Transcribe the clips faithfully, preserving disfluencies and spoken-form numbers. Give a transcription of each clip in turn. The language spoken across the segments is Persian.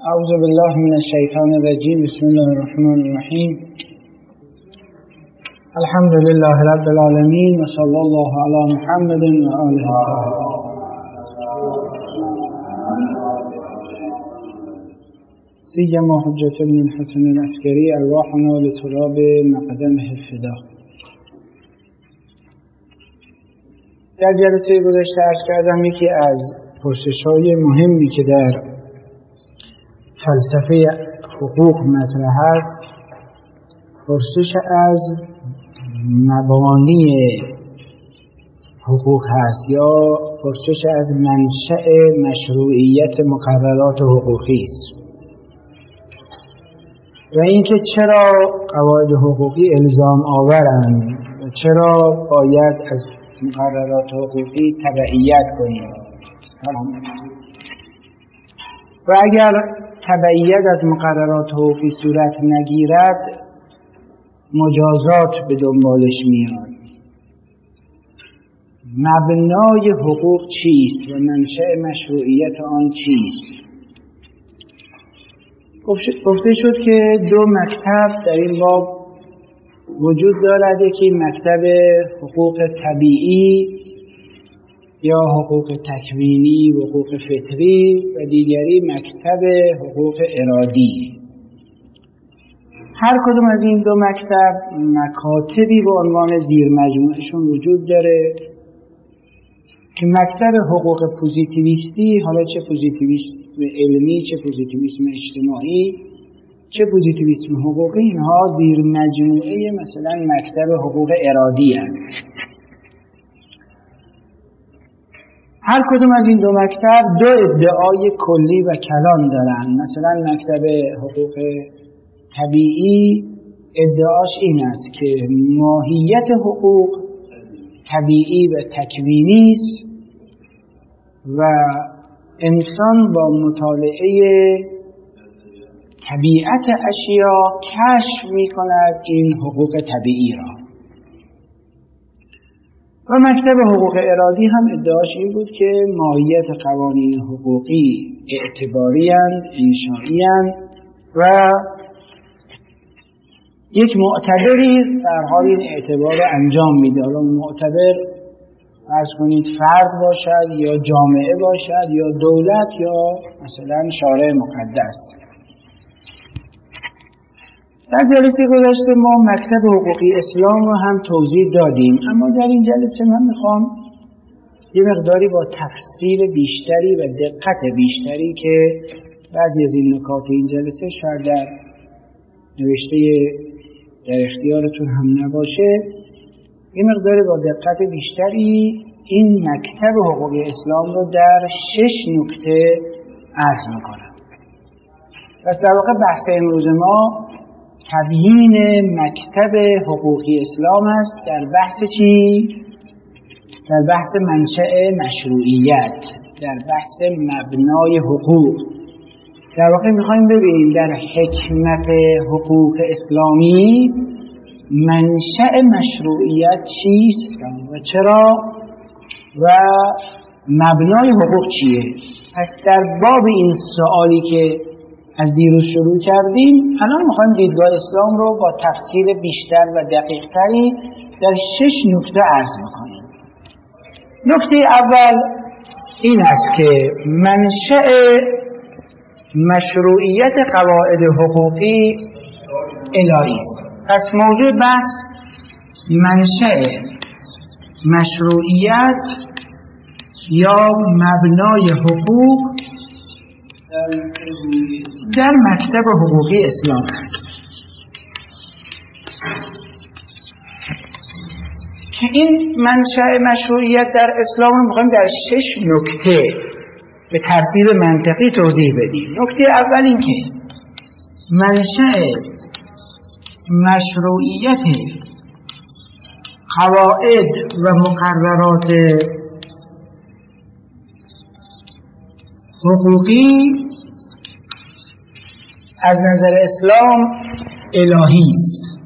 اعوذ بالله من الشیطان الرجیم. بسم الله الرحمن الرحیم. الحمد لله رب العالمین و صلی الله علی محمد و آله الطاهرین. سیما حجة بن الحسن العسکری ارواحنا لتراب مقدمه الفدا. در جلسه گذشته عرض کردم یکی از پرسش‌های مهمی که در فلسفه حقوق مطرح است پرسش از مبانی حقوق هست یا پرسش از منشأ مشروعیت مقررات حقوقی است و اینکه چرا قواعد حقوقی الزام آورند و چرا باید از مقررات حقوقی تبعیت کنیم. سلام. و اگر تبعیت از مقررات حقوقی صورت نگیرد مجازات به دنبالش میاد. مبنای حقوق چیست و منشأ مشروعیت آن چیست؟ گفته شد که دو مکتب در این باب وجود دارد، یکی مکتب حقوق طبیعی یا حقوق تکوینی و حقوق فطری و دیگری مکتب حقوق ارادی. هر کدوم از این دو مکتب مکاتبی به عنوان زیر مجموعهشون وجود داره که مکتب حقوق پوزیتیویستی، حالا چه پوزیتیویسم علمی چه پوزیتیویسم اجتماعی چه پوزیتیویسم حقوقی، اینها زیر مجموعه مثلا مکتب حقوق ارادی هست. هر کدوم از این دو مکتب دو ادعای کلی و کلان دارن. مثلا مکتب حقوق طبیعی ادعاش این است که ماهیت حقوق طبیعی و تکوینی است و انسان با مطالعه طبیعت اشیا کشف می کند این حقوق طبیعی را. و مکتب حقوق ارادی هم ادعاش این بود که ماهیت قوانین حقوقی اعتباری اند، انشایی اند و یک معتبری در حال این اعتبار انجام میده. حالا معتبر فرض کنید فرد باشد یا جامعه باشد یا دولت یا مثلا شارع مقدس. در جلسه گذشته ما مکتب حقوقی اسلام رو هم توضیح دادیم، اما در این جلسه من میخوام یه مقداری با تفصیل بیشتری و دقت بیشتری که بعضی از این نکات این جلسه شاید در نوشته در اختیارتون هم نباشه، یه مقداری با دقت بیشتری این مکتب حقوقی اسلام رو در شش نکته عرض میکنم. پس در واقع بحث امروز ما تبیین مکتب حقوقی اسلام است در بحث چی؟ در بحث منشأ مشروعیت، در بحث مبنای حقوق. در واقع میخوایم ببینیم در حکمت حقوق اسلامی منشأ مشروعیت چیست و چرا و مبنای حقوق چیه. پس در باب این سوالی که از دیروز شروع کردیم الان میخوایم دیدگاه اسلام رو با تفصیل بیشتر و دقیقتری در شش نکته عرض میکنیم. نکته اول این است که منشأ مشروعیت قواعد حقوقی الهی است. پس موضوع بحث منشأ مشروعیت یا مبنای حقوق در مکتب حقوقی اسلام است که این منشأ مشروعیت در اسلام رو می‌خوایم در شش نکته به ترتیب منطقی توضیح بدیم. نکته اول این که منشأ مشروعیت قواعد و مقررات حقوقی از نظر اسلام الهی است.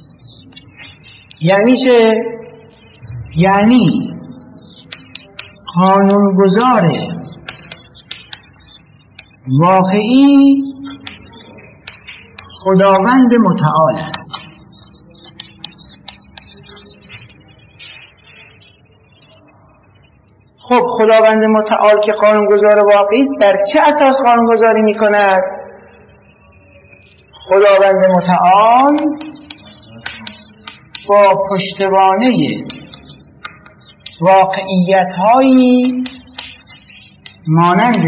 یعنی چه؟ یعنی قانونگذار واقعی خداوند متعال است. خب خداوند متعال که قانونگذار واقعی است، بر چه اساس قانونگذاری میکند؟ خداوند متعال با پشتوانه واقعیت‌هایی مانند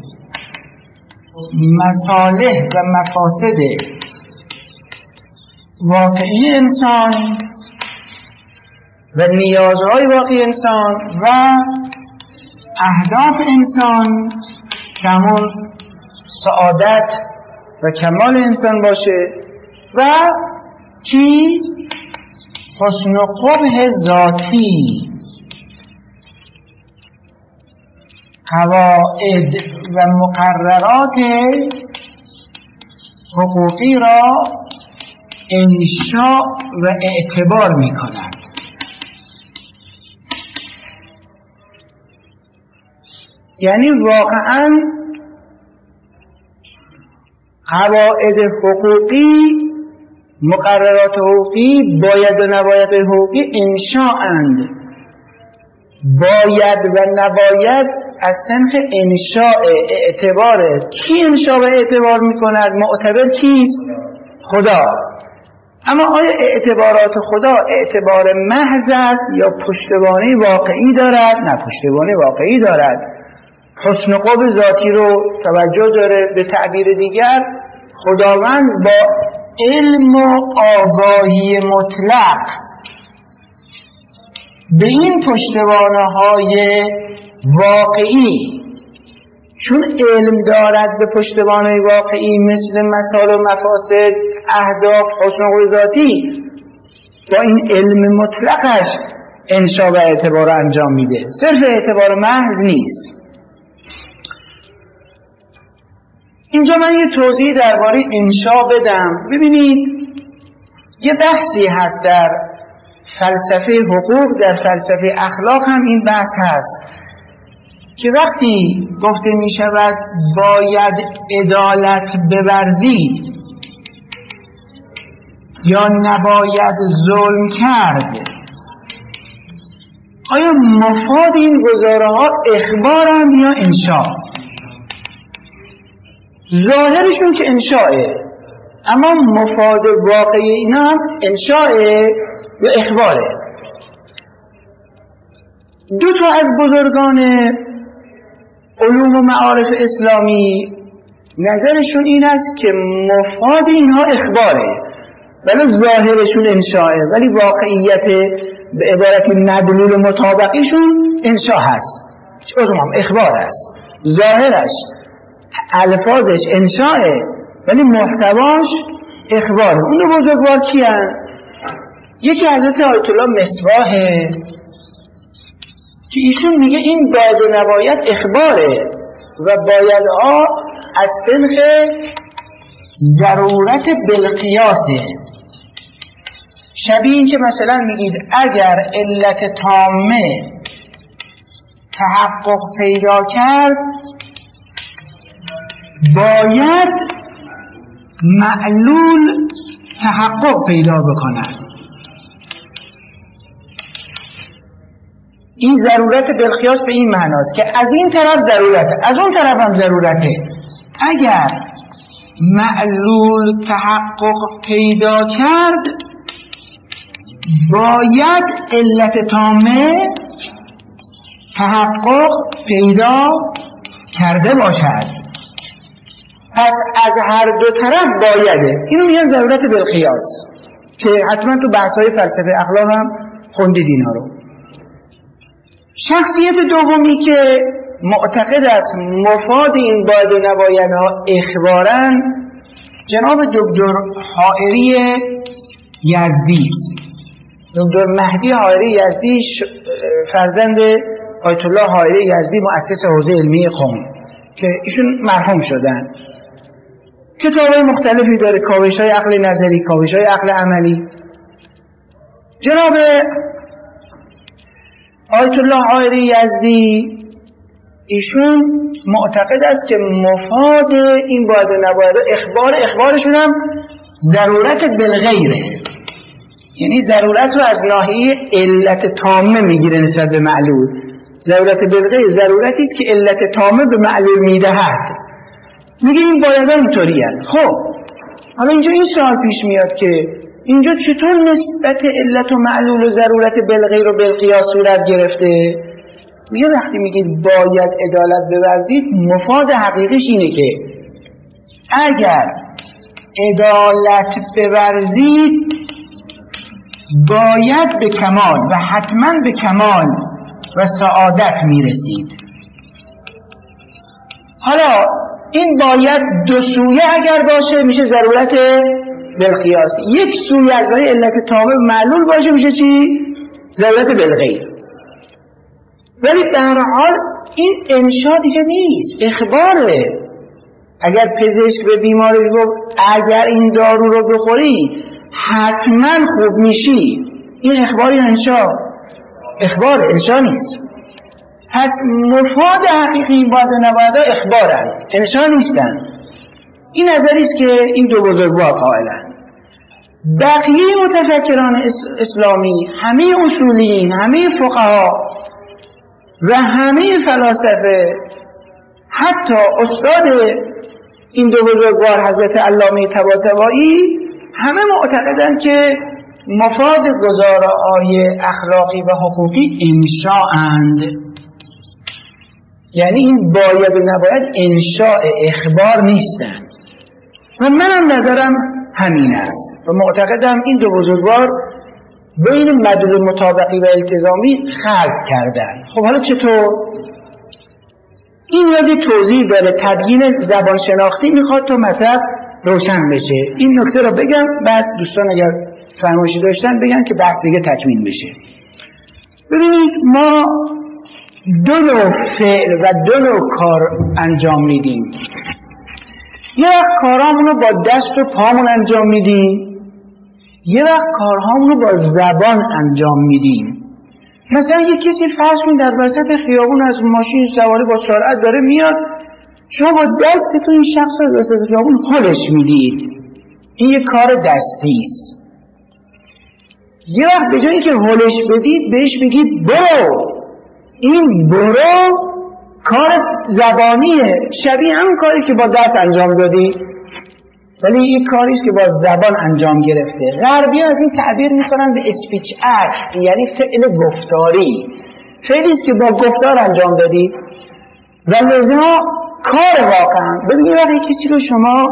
مصالح و مفاسد واقعی انسان و نیازهای واقعی انسان و اهداف انسان که همون سعادت و کمال انسان باشه و چی؟ حسن و قبح ذاتی، قواعد و مقررات حقوقی را انشاء و اعتبار می کند. یعنی واقعا قواعد حقوقی، مقررات حقوقی، باید و نباید حقوقی انشاءند. باید و نباید از سنخ انشاء، اعتباره. کی انشاء و اعتبار میکند؟ معتبر کیست؟ خدا. اما آیا اعتبارات خدا اعتبار محض است یا پشتوانه واقعی دارد؟ نه، پشتوانه واقعی دارد. حسن و قبح ذاتی رو توجه داره. به تعبیر دیگر خداوند با علم و آگاهی مطلق به این پشتوانه های واقعی، چون علم دارد به پشتوانه واقعی مثل مصالح و مفاسد، اهداف، حسن و قبح ذاتی، با این علم مطلقش انشاء و اعتبار رو انجام میده. صرف اعتبار محض نیست. اینجا من یه توضیح درباره انشاء بدم. ببینید یه بحثی هست در فلسفه حقوق، در فلسفه اخلاق هم این بحث هست که وقتی گفته می شود باید عدالت بورزید یا نباید ظلم کرد، آیا مفاد این گزاره ها اخبارند یا انشاء؟ ظاهرشون که انشاءه، اما مفاد واقعی اینا هم انشاءه یا اخباره. دو تا از بزرگان علوم و معارف اسلامی نظرشون این است که مفاد اینها اخباره، ولی ظاهرشون انشاءه، ولی واقعیت به عبارت مدلول مطابقیشون انشاء هست، هم اخبار است. ظاهرش الفاظش انشاءه ولی محتواش اخباره. اون دو بزرگوار کیان؟ یکی حضرت آیت الله مصباحه که ایشون میگه این باید و نباید اخباره و باید ها از سنخ ضرورت بالقیاسه. شبیه این که مثلا میگید اگر علت تامه تحقق پیدا کرد باید معلول تحقق پیدا بکند. این ضرورت بالقیاس به این معناست که از این طرف ضرورته، از اون طرف هم ضرورته. اگر معلول تحقق پیدا کرد باید علت تامه تحقق پیدا کرده باشد. پس از هر دو طرف بایده. اینو میگن ضرورت بالقیاس که حتما تو بحث‌های فلسفه اخلاق هم خوندید اینا رو. شخصیت دومی که معتقد است مفاد این باید و نبایدها اخبارن جناب دکتر حائری یزدی است. دکتر مهدی حائری یزدی فرزند آیت الله حائری یزدی مؤسس حوزه علمی قم که ایشون مرحوم شدن. کتاب‌های مختلفی داره، کاوش‌های عقل نظری، کاوش‌های عقل عملی. جناب آیت الله حائری یزدی ایشون معتقد است که مفاد این باید و نباید اخبار اخبارشون هم ضرورت بالغیره، یعنی ضرورت رو از ناحیه علت تامه میگیره نسبت به معلول. ضرورت بالغیر ضرورتی است که علت تامه به معلول میدهد. میگه این باید اینطوری هست. خب حالا اینجا این سوال پیش میاد که اینجا چطور نسبت علت و معلول و ضرورت بالغیر و بالقیاس صورت گرفته؟ میگه وقتی میگید باید عدالت بورزید، مفاد حقیقیش اینه که اگر عدالت بورزید باید به کمال و حتما به کمال و سعادت میرسید. حالا این باید دو سویه اگر باشه میشه ضرورت بالقیاس، یک سویه از برای علت تامه معلول باشه میشه چی؟ ضرورت بالغیر. ولی به هر حال این انشا دیگه نیست، اخباره. اگر پزشک به بیماری گفت اگر این دارو رو بخوری حتما خوب میشی، این اخباری انشا؟ اخبار، انشا نیست. پس مفاد حقیقی باید و نباید اخبارن، انشا نیستن. این نظریست که این دو بزرگوار قائلن. بقیه متفکران اسلامی، همه اصولیین، همه فقها و همه فلاسفه، حتی استاد این دو بزرگوار حضرت علامه طباطبایی، همه معتقدند که مفاد گزاره‌های اخلاقی و حقوقی انشاءند. یعنی این باید و نباید انشاء، اخبار نیستن. و منم نظرم همین است و معتقدم این دو بزرگوار بین مدلول مطابقی و التزامی خلط کردن. خب حالا چطور؟ این وقتی توضیح داره، تبیین زبان شناختی میخواد تا مطلب روشن بشه. این نکته رو بگم، بعد دوستان اگر فرمایشی داشتن بگن که بحث دیگه تکمیل بشه. ببینید ما دو نوع فعل و دو نوع کار انجام میدیم. یه وقت کارهامون رو با دست و پامون انجام میدیم، یه وقت کارهامون رو با زبان انجام میدیم. مثلا یه کسی فرض کنید در وسط خیابون از ماشین سواری با سرعت داره میاد، شما با دستتون این شخص رو وسط خیابون هلش میدید، این یه کار دستی است. یه وقت به جایی که هلش بدید بهش بگید برو، این برو کار زبانیه، شبیه همون کاری که با دست انجام دادی، ولی این کاریست که با زبان انجام گرفته. غربی‌ها از این تعبیر میکنن به اسپیچ اکت، یعنی فعل گفتاری، فعلیست که با گفتار انجام دادی و لذا کار واقعا. ببینید وقتی کسی رو شما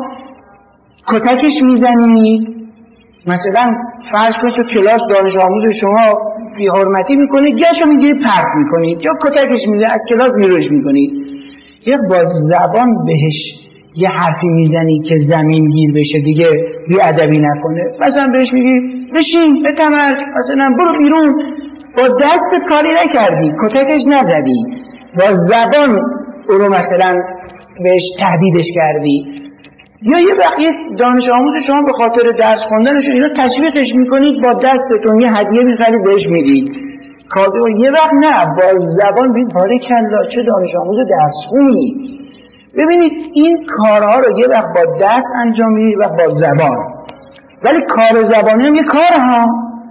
کتکش میزنید، مثلا فرض کنید تو کلاس دانش آموز شما بی حرمتی میکنید، گشو میگیرید پرت میکنید یا کتکش میزنید از کلاس میروش میکنید، یا با زبان بهش یه حرفی میزنی که زمین گیر بشه دیگه بی ادبی نکنه. مثلا بهش میگی بشین بتمرک، مثلا برو بیرون، با دستت کاری نکردی، کتکش نزدی، با زبان او رو مثلا بهش تهدیدش کردی. یا یه بقیه دانش آموز شما به خاطر درس خوندنشون اینا تشویقش میکنید، با دستتون یه هدیه میخرید بهش میدید. یه وقت نه، با زبان بید بارکالله چه دانش آموز درس خونی. ببینید این کارها رو یه وقت با دست انجام میدید و با زبان، ولی کار زبانی هم یه کار ها.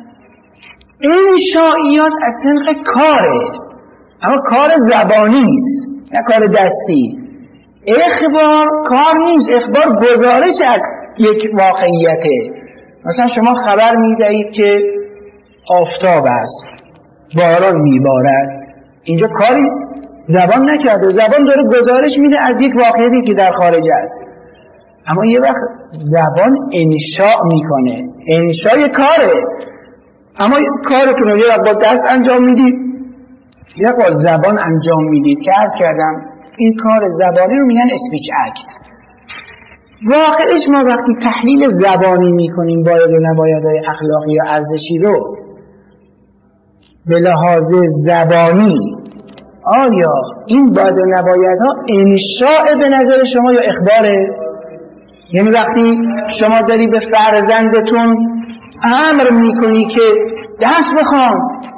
انشائیات از سنخ کاره، اما کار زبانی است نه کار دستی. اخبار کار نیست، اخبار گزارش از یک واقعیته. مثلا شما خبر میدهید که آفتاب است، باران میبارد، اینجا کاری زبان نکرده، زبان داره گزارش میده از یک واقعیتی که در خارج است. اما یه وقت زبان انشاء میکنه، انشاء کاره، اما کارتون رو یه وقت با دست انجام میدید، یه وقت با زبان انجام میدید که عرض کردم این کار زبانی رو میگن اسپیچ اکت. واقعش ما وقتی تحلیل زبانی میکنیم باید و نبایدهای اخلاقی و ارزشی رو به لحاظ زبانی، آیا این باید و نبایدها انشاء به نظر شما یا اخباره؟ یعنی وقتی شما داری به فرزندتون امر میکنی که درس بخوان،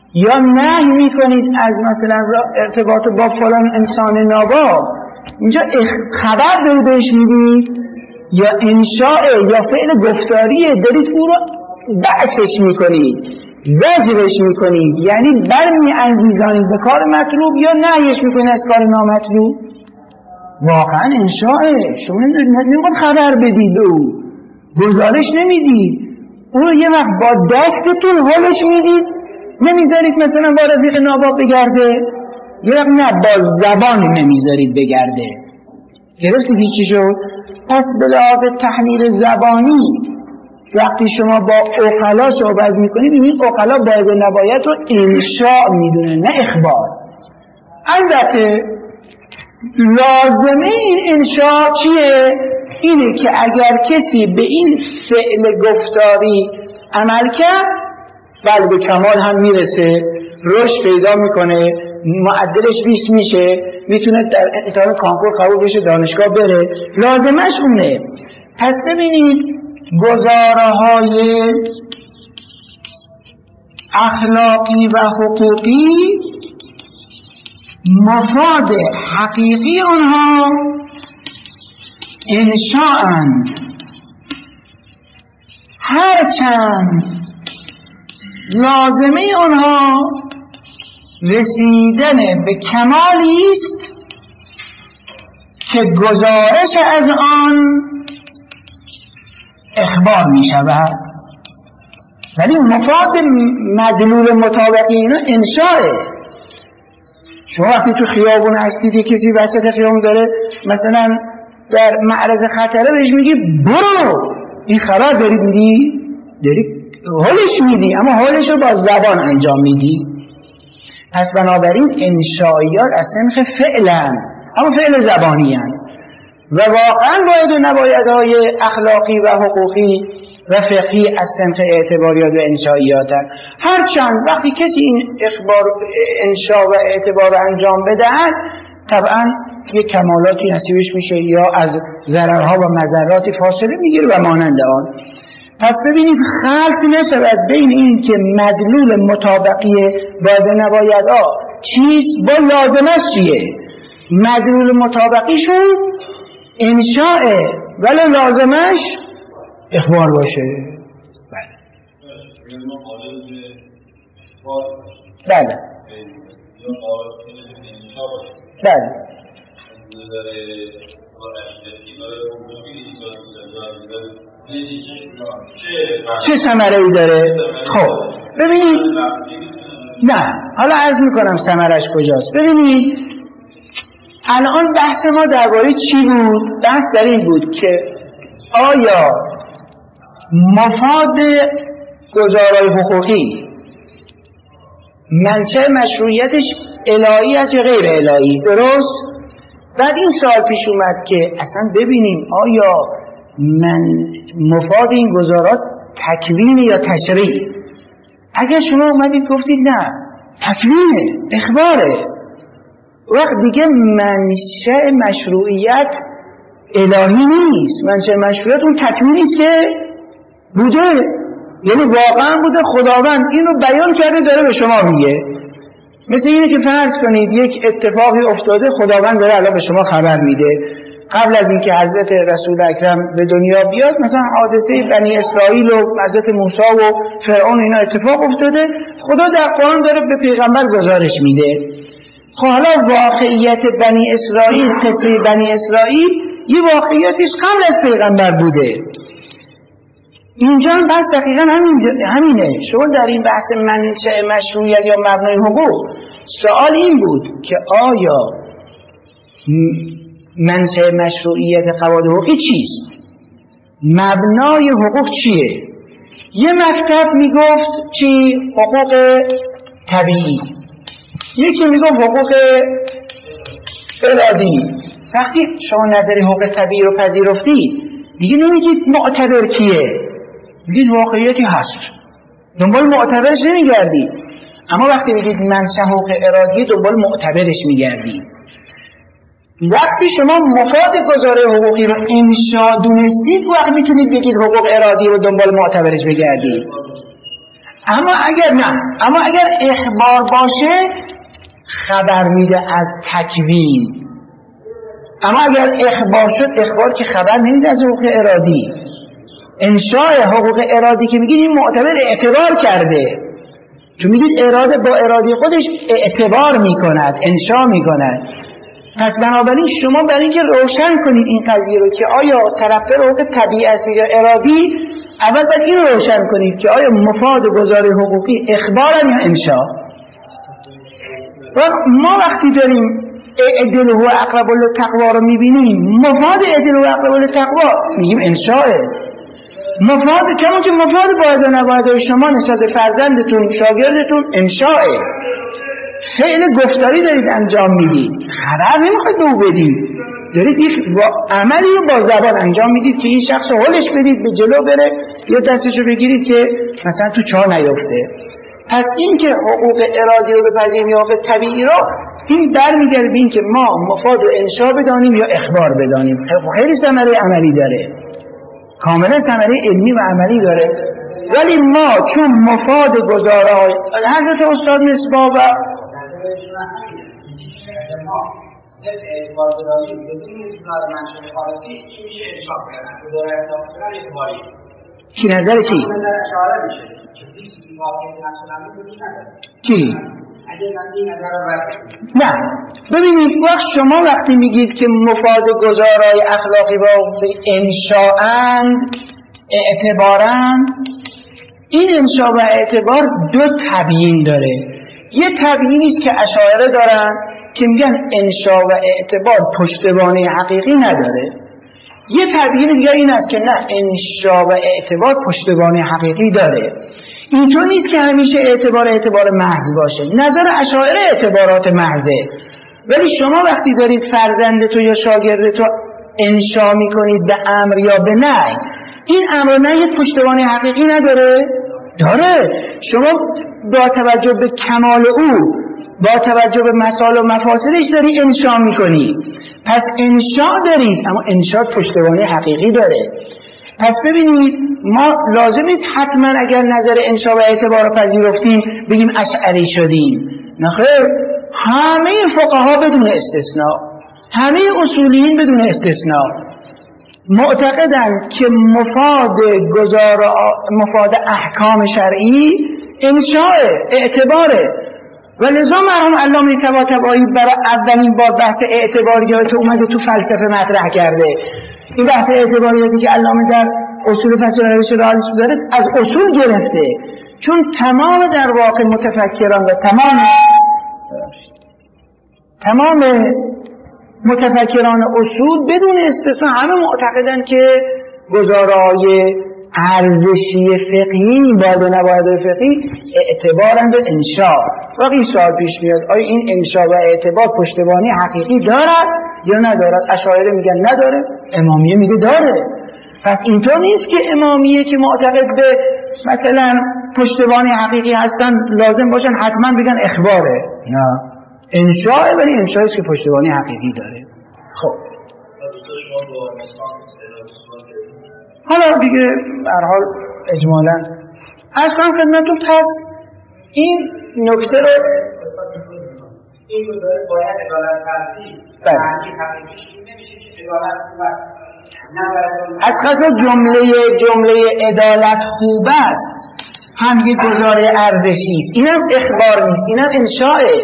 یا نهی میکنید از مثلا ارتباط با فلان انسان ناباب، اینجا خبر دارید بهش میدید یا انشاء یا فعل گفتاریه، دارید او رو بحثش میکنید، زجرش میکنید، یعنی برمی انگیزانید به کار مطلوب یا نهیش میکنید از کار نامطلوب. واقعا انشاءه، شما نمیخواد خبر بدید به او، گزارش نمیدید، او رو یه وقت با دستتون حالش میدید، نمیذارید مثلا با رفیق ناباب بگرده، یه وقت نه با زبان نمیذارید بگرده. گرفتید چی شد؟ پس به لحاظ تحلیل زبانی وقتی شما با عقلا صحبت میکنید ببینید عقلا باید و نباید رو انشاء میدونن نه اخبار. البته لازمه این انشاء چیه؟ اینه که اگر کسی به این فعل گفتاری عمل کرد بله به کمال هم میرسه، رشد پیدا میکنه، معدلش بیست میشه، میتونه در امتحان کانکور قبول بشه، دانشگاه بره، لازمش اونه. پس ببینید گزاره‌های اخلاقی و حقوقی مفاد حقیقی اونها انشاءً، هرچند لازمه اونها رسیدن به کمالی است که گزارش از آن اخبار می شود، ولی مفاد مدلول مطابقی اینا انشاءه. شما وقتی تو خیابون هستید کسی وسط خیابون داره مثلا در معرض خطره بهش میگی برو، این خبر داری میدی؟ داری حالش میدی، اما حالش رو با زبان انجام میدی. پس بنابراین انشائیات از سنخ فعلن، اما فعل زبانی هن. و واقعا باید و نبایدهای اخلاقی و حقوقی و فقهی از سنخ اعتباریات و انشائیات هن. هرچند وقتی کسی این اخبار انشاء و اعتبار انجام بدهد طبعا یک کمالاتی نصیبش میشه یا از ضررها و مضراتی فاصله میگیره و مانند آن. پس ببینید خلط نشود بین این که مدلول مطابقی باید و نبایدها چیست با لازمش چیه. مدلول مطابقیشون انشاءه ولی لازمش اخبار باشه. بله بله بله چه ثمره‌ای داره؟ خب ببینید، نه حالا عرض میکنم ثمرش کجاست. ببینید الان بحث ما درباره چی بود؟ بحث در این بود که آیا مفاد گزارای حقوقی منشأ مشروعیتش الهی است یا غیر الهی؟ درست؟ بعد این سوال پیش اومد که اصلا ببینیم آیا من مفاد این گزارات تکوین یا تشریع؟ اگر شما اومدید گفتید نه تکوینه، اخباره، وقت دیگه منشأ مشروعیت الهی نیست، منشأ مشروعیت اون تکوینیست که بوده، یعنی واقعا بوده، خداوند اینو بیان کرده داره به شما میگه. مثل اینه که فرض کنید یک اتفاقی افتاده، خداوند داره الان به شما خبر میده قبل از اینکه حضرت رسول اکرم به دنیا بیاد، مثلا حادثه بنی اسرائیل و حضرت موسی و فرعون اینا اتفاق افتاده، خدا در قرآن داره به پیغمبر گزارش میده. خب حالا واقعیت بنی اسرائیل، قصه بنی اسرائیل یه واقعیتش قبل از پیغمبر بوده. اینجا هم بحث دقیقا همینه. شما در این بحث منشأ مشروعیت یا مبنای حقوق سوال این بود که آیا منشأ مشروعیت قواعد حقوقی چیست؟ مبنای حقوق چیه؟ یه مکتب میگفت چی؟ حقوق طبیعی، یکی میگفت حقوق ارادی. وقتی شما نظری حقوق طبیعی رو پذیرفتی دیگه نمیگید معتبر کیه، میگید واقعیتی هست، دنبال معتبرش نمیگردید. اما وقتی میگید منشأ حقوق ارادی دنبال معتبرش میگردید. وقتی شما مفاد گزاره حقوقی رو انشاء دونستید وقت میتونید بگید حقوق ارادی رو دنبال معتبرش بگردید. اما اگر نه اما اگر اخبار باشه خبر میده از تکوین. اما اگر اخبار شد، اخبار که خبر نمیده از حقوق ارادی. انشاء حقوق ارادی که میگید این معتبر اعتبار کرده، چون میگید اراده با ارادی خودش اعتبار میکند، انشاء میکند. پس بنابراین شما برای اینکه روشن کنید این قضیه رو که آیا طرفدار حقوق طبیعی است یا ارادی، اول باید این رو روشن کنید که آیا مفاد گزاره حقوقی اخبارن یا انشاء. و ما وقتی داریم اعدل و اقرب للتقوا رو میبینیم، مفاد اعدل و اقرب للتقوا میگیم انشاءه. مفاد کما که مفاد باید و نباید شما نسبت فرزندتون، شاگردتون انشاءه. فعل گفتاری دارید انجام میدید، خبر نمیخواید به او بدید، دارید یک عملی رو با زبان انجام میدید که این شخص رو هلش بدید به جلو بره یا دستشو بگیرید که مثلا تو چاه نیفته. پس این که حقوق ارادی رو بپذیریم یا حقوق طبیعی رو، این برمیگرده به این که ما مفاد و انشاء بدانیم یا اخبار بدانیم. خیلی ثمره عملی داره، کاملا ثمره علمی و عملی داره. ولی ما چون مفاد گزاره حضرت استاد مصباح و صرف اعتبار بداریم بدون اعتبار منشأ خارجی چی میشه انشاء کردن گزاره اعتبار اعتباری. کی نظر کی؟ نظر اشاره میشه که هیچ واقعی نشدن وجود نداره. کی؟ اگه من این نظر رو بررسی نه ببینید، وقت شما وقتی میگید که مفاد گزارای اخلاقی و انشاءاند اعتبارند، این انشاء و اعتبار دو تبیین داره. یه تبیینی است که اشاعره دارن که میگن انشاء و اعتبار پشتوانه حقیقی نداره. یه تبیین دیگه این است که نه، انشاء و اعتبار پشتوانه حقیقی داره. اینطور نیست که همیشه اعتبار اعتبار محض باشه. نظر اشاعره اعتبارات محضه، ولی شما وقتی دارید فرزندتو یا شاگردتو انشاء میکنید به امر یا به نهی، این امر و نهی پشتوانه حقیقی نداره؟ داره. شما با توجه به کمال او، با توجه به مسائل و مفاسدش داری انشاء میکنی. پس انشاء دارید، اما انشاء پشتوانه حقیقی داره. پس ببینید، ما لازم نیست حتما اگر نظر انشاء و اعتبار رو پذیرفتیم بگیم اشعری شدیم. نخیر، همه فقها بدون استثناء، همه اصولیین بدون استثناء معتقدند که مفاد گزار مفاد احکام شرعی انشاء اعتباره. و لذا مرحوم علامه طباطبایی برای اولین بار بحث اعتباریات اومده تو فلسفه مطرح کرده. این بحث اعتباریاتی که علامه در اصول فلسفه رئالیسم داره از اصول گرفته، چون تمام در واقع متفکران و تمام تمام متفکران اصول بدون استثنا همه معتقدن که گزارای ارزشی فقهی باید و نباید فقهی اعتبارند و انشاء. واقعی سوال پیش میاد آیا این انشاء و اعتبار پشتوانی حقیقی دارد یا ندارد؟ اشاعره میگن نداره، امامیه میگه داره. پس اینطور نیست که امامیه که معتقد به مثلا پشتوانی حقیقی هستن لازم باشن حتما بگن اخباره. نه، انشاء، ولی انشاء است که پشتوانی حقیقی داره. خب حالا دیگه به هر حال اجمالاً از کنم خدمتتون. پس این نکته رو این گزاره باید عدالت فرضی معنی حقیقیش این نمیشه که عدالت خوب است. از خاطر جمله جمله عدالت خوب است هم یه گزاره ارزشی است، اینم اخبار نیست، اینم انشاءه.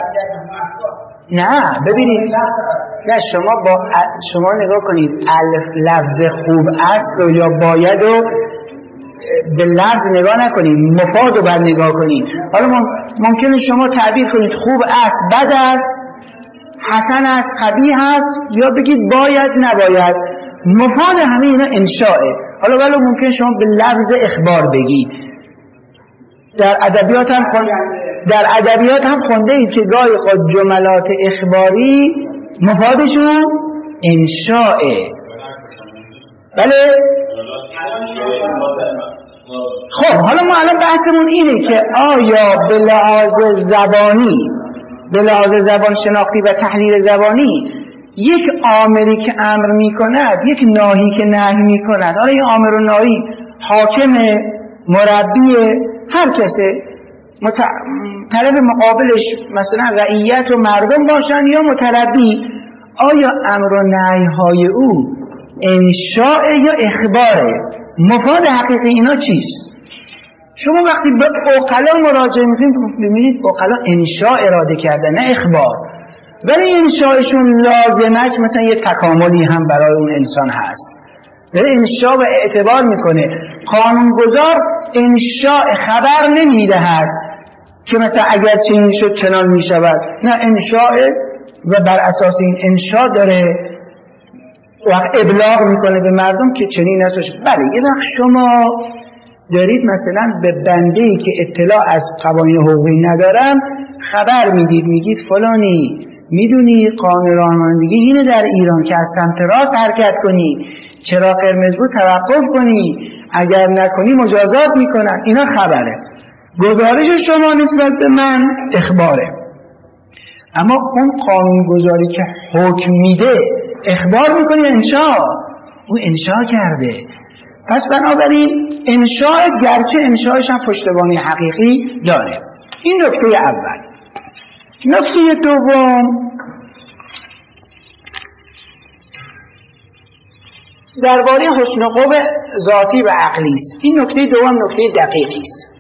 نه ببینید، نه شما با شما نگاه کنید الف لفظ خوب است و یا باید و به لفظ نگاه نکنید، مفاد رو باید نگاه کنید. حالا ممکنه شما تعبیر کنید خوب است بد است، حسن است قبیح است، یا بگید باید نباید. مفاد همه اینا انشاءه. حالا ولی ممکنه شما به لفظ اخبار بگید. در ادبیات هم خون... در ادبیات هم خونده اید که گاهی خود جملات اخباری مفادشون انشاءه. بله؟ خب حالا ما الان بحثمون اینه که آیا به لحاظ زبانی، به لحاظ زبان شناختی و تحلیل زبانی، یک آمری که امر می کند، یک ناهی که نهی می کند، حالا این آمر و ناهی حاکم، مربی، هر کسی مت... طرف مقابلش مثلا رعیت و مردم باشن یا متربی، آیا امر و نهی های او انشاء یا اخباره؟ مفاد حقیقی اینا چیست؟ شما وقتی به عقلا مراجعه میکنید ببینید عقلا انشاء اراده کردن نه اخبار، ولی انشاءشون لازمش مثلا یه تکاملی هم برای اون انسان هست، ولی انشاء و اعتبار میکنه. قانونگذار انشاء خبر نمیدهد که مثلا اگر چنین شد چنان میشود، نه، انشاء و بر اساس این انشاء داره وقت ابلاغ میکنه به مردم که چنین نسوش. بله یه وقت شما دارید مثلا به بنده‌ای که اطلاع از قوانین حقوقی ندارم خبر میدید، میگید فلانی میدونی قانون رانندگی اینه در ایران که از سمت راست حرکت کنی، چرا قرمز بود توقف کنی، اگر نکنی مجازات میکنن. اینا خبره. گزارش شما نسبت به من اخباره. اما اون قانون گذاری که حکم میده اخبار میکنی انشاء، اون انشاء کرده. پس بنابراین انشاء گرچه انشاءش هم پشتوانه حقیقی داره. این نکته اول. نکته دوم، درباره حسن قوه ذاتی و عقلی است. این نکته دوم نکته دقیقی است.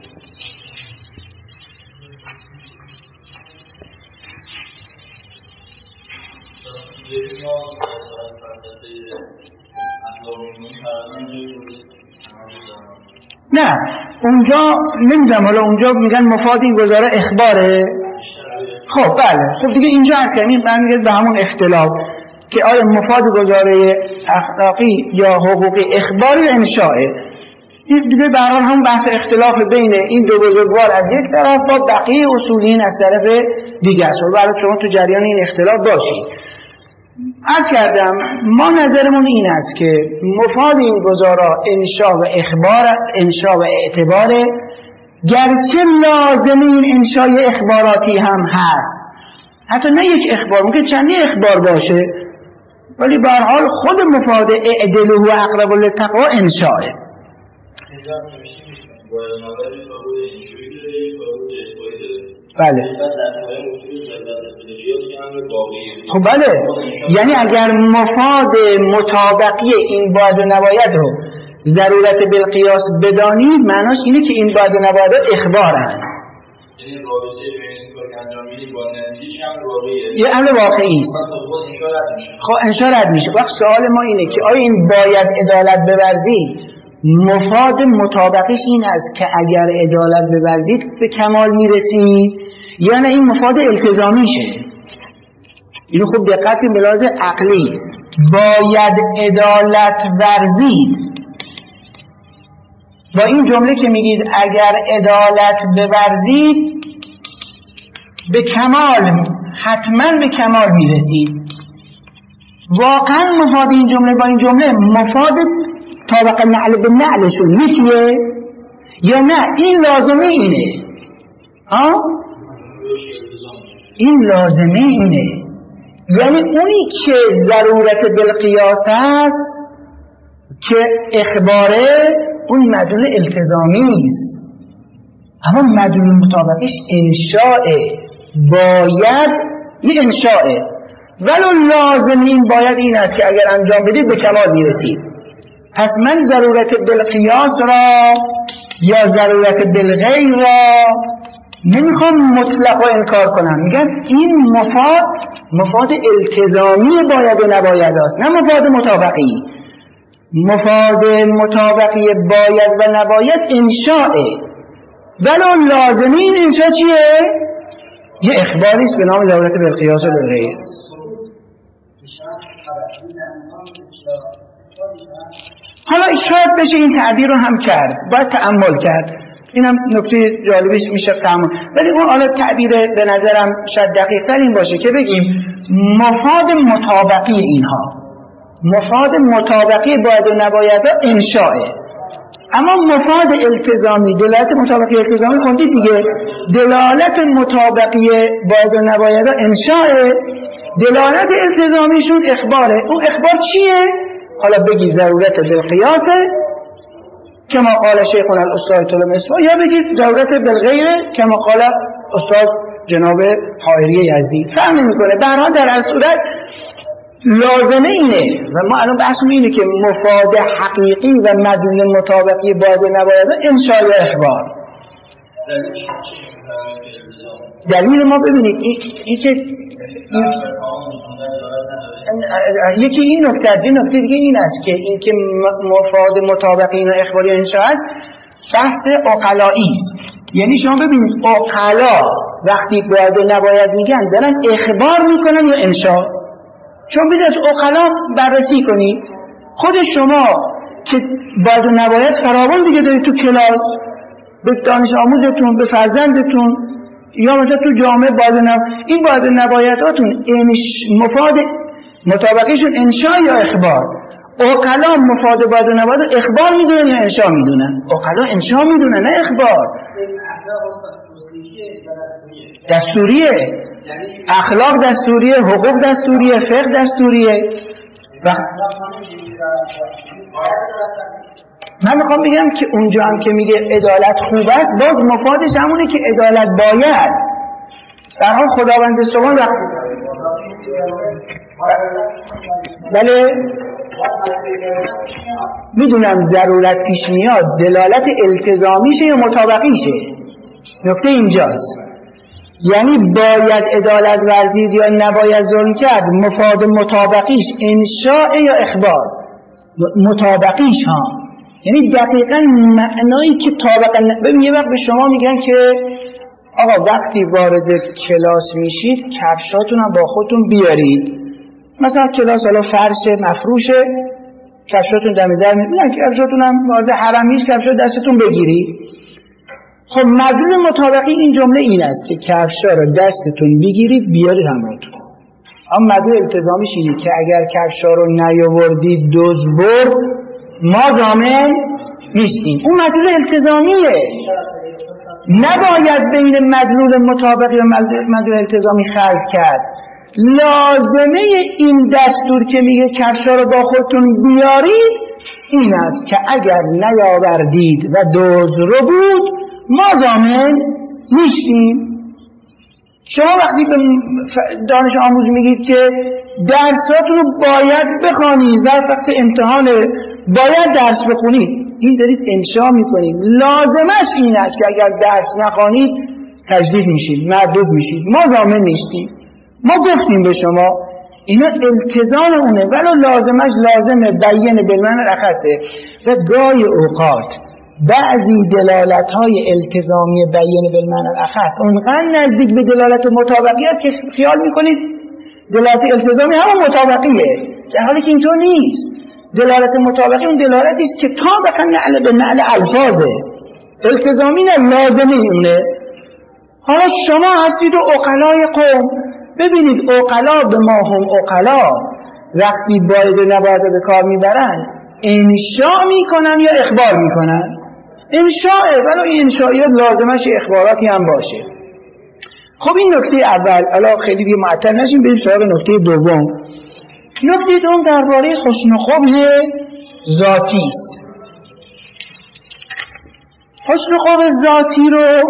نه اونجا نمیدونم، حالا اونجا میگن مفاد این گزاره اخباره. خب بله، خب دیگه اینجا هست که این برمیگرده به همون اختلاف که آیا مفاد گزاره اخلاقی یا حقوقی اخباری یا انشاءه. این دیگه به هر حال هم بحث اختلاف بین این دو بزرگوار از یک طرف با بقیه اصولین از طرف دیگه است. و برای شما تو جریان این اختلاف باشید. عرض کردم ما نظرمون این است که مفاد این گزارا انشاء و اخبار، انشاء و اعتباره، گرچه لازم این انشاء اخباراتی هم هست، حتی نه یک اخبار، ممکن چندی اخبار باشه، ولی به هر حال خود مفاد اعدل و اقرب للتقوا انشاءه. بله خب بله، یعنی اگر مفاد مطابقی این باید و نباید رو ضرورت بالقیاس بدانید، معناش اینه که این باید و نباید اخبارن، یه امر واقعی است. خب انشاء رد میشه. وقت سوال ما اینه که آیا این باید عدالت بورزید مفاد مطابقش این است که اگر عدالت بورزید به کمال میرسید، یا نه این مفاد التزامیشه؟ اینو خوب دقت کنید. به لحاظ عقلی باید عدالت ورزید با این جمله که میگید اگر عدالت بورزید به کمال، حتما به کمال میرسید، واقعا مفاد این جمله با این جمله مفاد طابق نعل به نعلشون یکیه یا نه این لازمه اینه؟ ها؟ این لازمه اینه، یعنی اونی که ضرورت بالقیاس هست که اخباره اون مدلول التزامی است، اما مدلول مطابقش انشاءه، باید یه انشاءه، ولو لازم این باید این است که اگر انجام بدید به کمال میرسید. پس من ضرورت بالقیاس را یا ضرورت بالغیر را نمیخوام مطلق و انکار کنم، میگن این مفاد مفاد التزامی باید و نباید است، نه مفاد مطابقی. مفاد مطابقی باید و نباید انشاءه، ولو لازمی این انشاء چیه؟ یه اخباری است به نام ضرورت بالقیاس و بالغیر. حالا شاید بشه این تعبیر رو هم کرد، باید تأمل کرد، اینم نکته جالبیش میشه تأمل. ولی اون حالا تعبیر به نظرم شاید دقیق تر این باشه که بگیم مفاد مطابقی اینها، مفاد مطابقی باید و نباید انشاءه، اما مفاد التزامی، دلالت مطابقی التزامی خوندید دیگه، دلالت مطابقی باید و نباید انشاءه، دلالت التزامیشون اخباره. اون اخبار چیه؟ حالا بگی ضرورت بالقیاسه کما قال شیخنا الاستاذ طلب مصباح، یا بگید ضرورت بالغیر کما قال استاد جناب حائری یزدی. فرق نمیکنه. به هر حال در هر صورت لازمه اینه و ما الان بحث اینه که مفاد حقیقی و مدلول مطابقی باید نباید انشاء یا اخبار. دلیل ما ببینید این که یکی این نکته از این نکته دیگه این است که این که مفاد مطابقی و اخباری انشاء است بحث عقلایی است. یعنی شما ببینید عقلا وقتی باید و نباید میگن دارن اخبار میکنن یا انشاء. شما بیدید از عقلا بررسی کنید. خود شما که باید و نباید فراوان دیگه دارید تو کلاس، به دانش آموزتون، به فرزندتون، یا مثلا تو جامعه باید و نباید. این باید و نبایداتون مفاد مطابقیشون انشاء یا اخبار. عقلا مفاد باید و نباید اخبار میدونن یا انشاء میدونن؟ عقلا انشاء میدونن نه اخبار. دستوریه، اخلاق دستوریه، حقوق دستوریه، فقه دستوریه. و من میخوام بگم که اونجا هم که میگه عدالت خوب است، باز مفادش همونه که عدالت باید. در حال خداوند سبحان وقت بله میدونم ضرورت پیش میاد، دلالت التزامیشه یا مطابقیشه. نکته اینجاست. یعنی باید عدالت ورزید یا نباید ظلم کرد، مفاد مطابقیش انشاء یا اخبار. مطابقیش ها یعنی دقیقاً معنایی که طابقا. ببین یه وقت به شما میگن که آقا وقتی وارد کلاس میشید کفشاتون هم با خودتون بیارید. مثلا کلاس الان فرش مفروشه، کفشاتون دم در میگن کفشاتون هم وارد حرم میش، کفشات دستتون بگیرید. خب مدلول مطابقی این جمله این است که کفشا رو دستتون بگیرید بیارید همراهتون. اما مدلول التزامیش اینه که اگر کفشا رو نیاوردید دزد برد ما ضامن نیستیم. اون مدلول التزامیه. نباید بین مدلول مطابقی و مدلول التزامی خلط کرد. لازمه این دستور که میگه کفشا رو با خودتون بیارید این است که اگر نیاوردید و دزد رو بود ما ضامن نیستیم. شما وقتی به دانش آموز میگید که درساتون رو باید بخوانید و وقت امتحان باید درس بخونید، این دارید انشاء میکنید. لازمش این است که اگر درس نخوانید تجدید میشید، مردود میشید، ما ضامن نیستیم. ما گفتیم به شما اینا التزام اونه، ولی لازمش لازمه بیان بالمعنی الاخصه. و گاهی اوقات بعضی دلالت‌های التزامی بیان بالمعنی الاخص اونقدر نزدیک به دلالت مطابقی است که خیال میکنید دلالت التزامی همون مطابقیه، در حالی که اینطور نیست. دلالت مطابقی اون دلالتی است که طابقا نعل به نعل الفاظه، التزامی نه، لازمه اونه. حالا شما هستید و عقلای قوم، ببینید عقلا به ما هم عقلا وقتی باید و نباید به کار میبرن انشاء میکنن یا اخبار میکنن؟ انشاءه، ولی این انشاءیات لازمش اخباراتی هم باشه. خب این نکته اول. الان خیلی دیگه معطل نشیم، بریم سراغ نکته دوم. نکته دوم درباره حسن و قبح ذاتی است. حسن و قبح ذاتی رو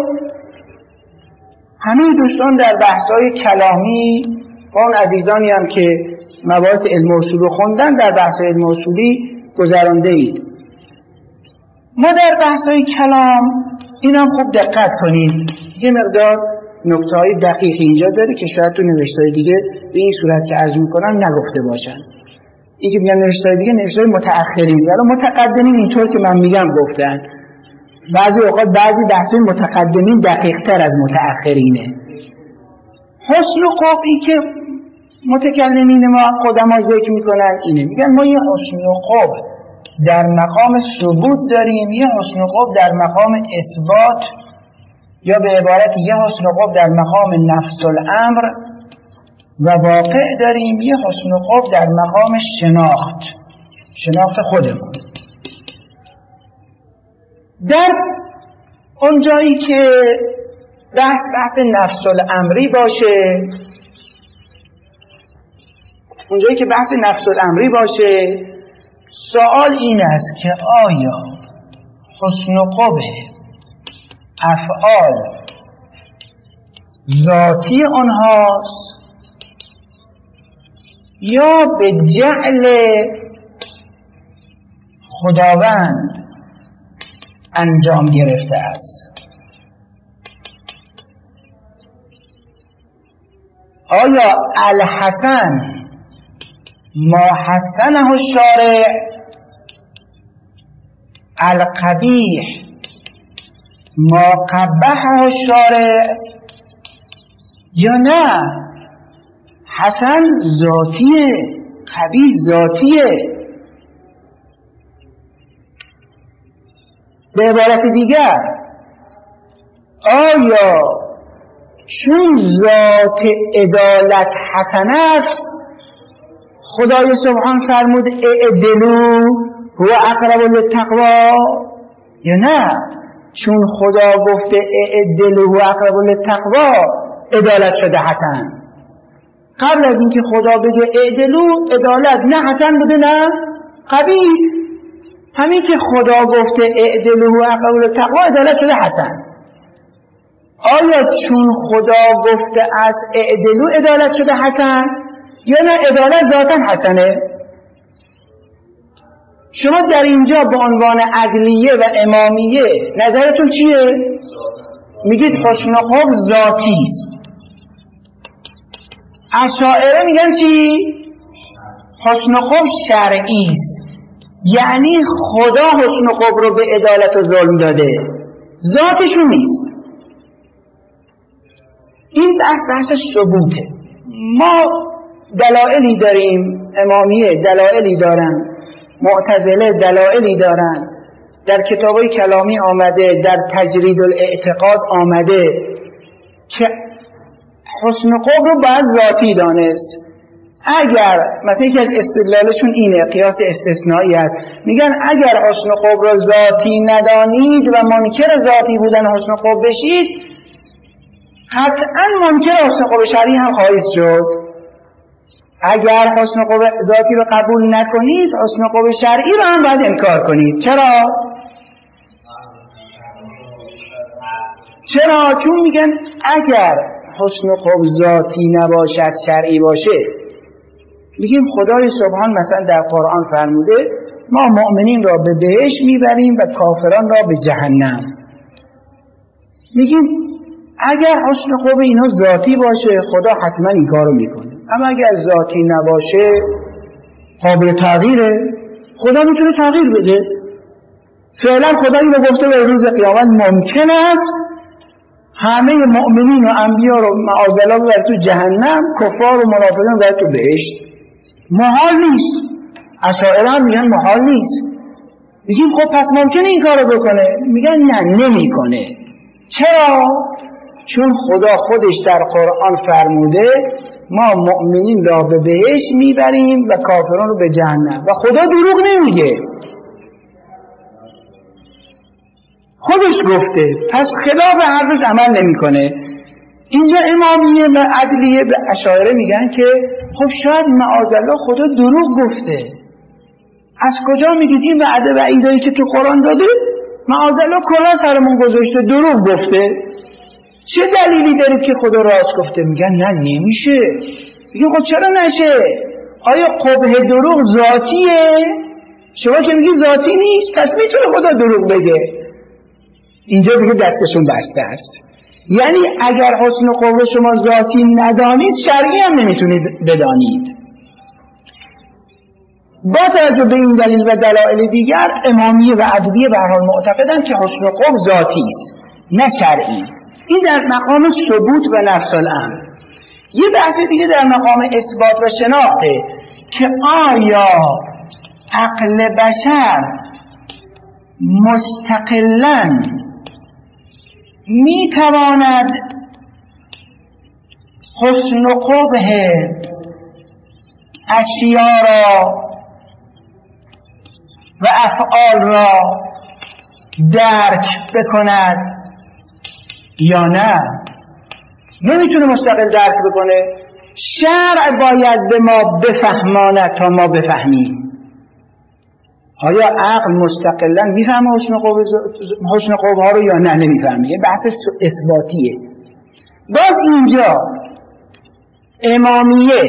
همه دوستان در بحث‌های کلامی و اون عزیزانی هم که مباحث علم اصول رو خوندن در بحث علم اصولی گذرانده اید. ما در بحث‌های کلام اینم خوب دقت کنید، یه مقدار نکته‌های دقیق اینجا داره که شاید تو نوشته‌های دیگه به این صورت که عرض می‌کنم نگفته باشن. این که میگن نوشته‌های دیگه نوشته‌های متأخرین، ولی متقدمین اینطور که من میگم گفتن. بعضی اوقات بعضی بحث‌های متقدمین دقیق‌تر از متأخرینه. حسن و قبحی که متکلمین ما قدما ذکر میکنن اینه، میگن ما یه حسن و قبح در مقام ثبوت داریم، یه حسن و قبح در مقام اثبات، یا به عبارت یه حسن و قبح در مقام نفس الامر و واقع داریم، یه حسن و قبح در مقام شناخت، شناخت خودمون. در اون جایی که بحث بحث نفس الامری باشه، اونجایی که بحث نفس الامری باشه، سوال این است که آیا حسن و قبح افعال ذاتی آنهاست یا به جعل خداوند انجام گرفته است؟ آیا الحسن ما حسنه الشارع، القبیح ما قبحه الشارع، یا نه حسن ذاتیه قبیح ذاتیه؟ به عبارت دیگر آیا چون ذات عدالت حسن است خدای سبحان فرمود اعدلوا هو اقرب للتقوا، یا نه چون خدا گفته اعدلوا هو اقرب للتقوا عدالت شده حسن؟ قبل از اینکه خدا بگه اعدلوا عدالت نه حسن بوده نه قبیح، همین که خدا گفته اعدلوا هو اقرب للتقوا عدالت شده حسن. آیا چون خدا گفته از اعدلوا عدالت شده حسن یا نه عدالت ذاتاً حسنه؟ شما در اینجا به عنوان عدلیه و امامیه نظرتون چیه؟ میگید حسن و قبح ذاتی است. اشاعره میگن چی؟ حسن و قبح شرعی است، یعنی خدا حسن و قبح رو به عدالت و ظلم داده، ذاتشون نیست. این بحث بحث ثبوته. ما دلایلی داریم، امامیه دلایلی دارن، معتزله دلایلی دارن، در کتابای کلامی آمده، در تجرید الاعتقاد آمده که حسن قبح رو باید ذاتی دانست. اگر مثلا یکی از استدلالشون اینه، قیاس استثنایی است، میگن اگر حسن قبح رو ذاتی ندانید و منکر ذاتی بودن حسن قبح بشید قطعا منکر حسن قبح شرعی هم خواهید شد. اگر حسن قبح ذاتی رو قبول نکنید حسن قبح شرعی رو هم باید انکار کنید. چرا؟ چرا؟ چون میگن اگر حسن قبح ذاتی نباشد شرعی باشه، میگیم خدای سبحان مثلا در قرآن فرموده ما مؤمنین را به بهشت میبریم و کافران را به جهنم. میگیم اگر حسن قبح اینا ذاتی باشه خدا حتما این کارو میکنه، اما اگر ذاتی نباشه قابل تغییره، خدا میتونه تغییر بده. فعلا خدا اینو گفته به روز قیامت ممکن است همه مؤمنین و انبیا رو معاذالله ببره تو جهنم، کفار و منافقین ببره تو بهشت. محال نیست. اشاعره هم میگن محال نیست. میگیم خب پس ممکنه این کارو بکنه؟ میگن نه نمیکنه. چرا؟ چون خدا خودش در قرآن فرموده ما مؤمنین را به بهشت میبریم و کافران رو به جهنم، و خدا دروغ نمیگه، خودش گفته، پس خلاف حرفش عمل نمیکنه. اینجا امامیه و عدلیه به اشاعره میگن که خب شاید معاذالله خدا دروغ گفته. از کجا میگید این وعده و وعیدایی که تو قرآن داده معاذالله کلا سرمون گذاشته دروغ گفته؟ چه دلیلی دارید که خدا راست گفته؟ میگن نه نمیشه. میگن خب چرا نشه؟ آیا قبح دروغ ذاتیه؟ شما که میگی ذاتی نیست، پس میتونه خدا دروغ بگه. اینجا دیگه دستشون بسته است. یعنی اگر حسن و قبح شما ذاتی ندانید شرعی هم نمیتونید بدانید. با توجه به این دلیل و دلایل دیگر امامیه و عدلیه به هر حال معتقدن که حسن و قبح ذاتی است نه شرعی. این در مقام ثبوت و نفس الامر. یه بحث دیگه در مقام اثبات و شناخته که آیا عقل بشر مستقلاً میتواند حسن و قبح اشیاء را و افعال را درک بکند یا نه؟ نمیتونه مستقل درک بکنه. شرع باید به ما بفهماند تا ما بفهمیم. آیا عقل مستقلا میفهمه حسن خوب حسن خوب ها رو یا نه نمیفهمه؟ یه بحث اثباتیه. باز اینجا امامیه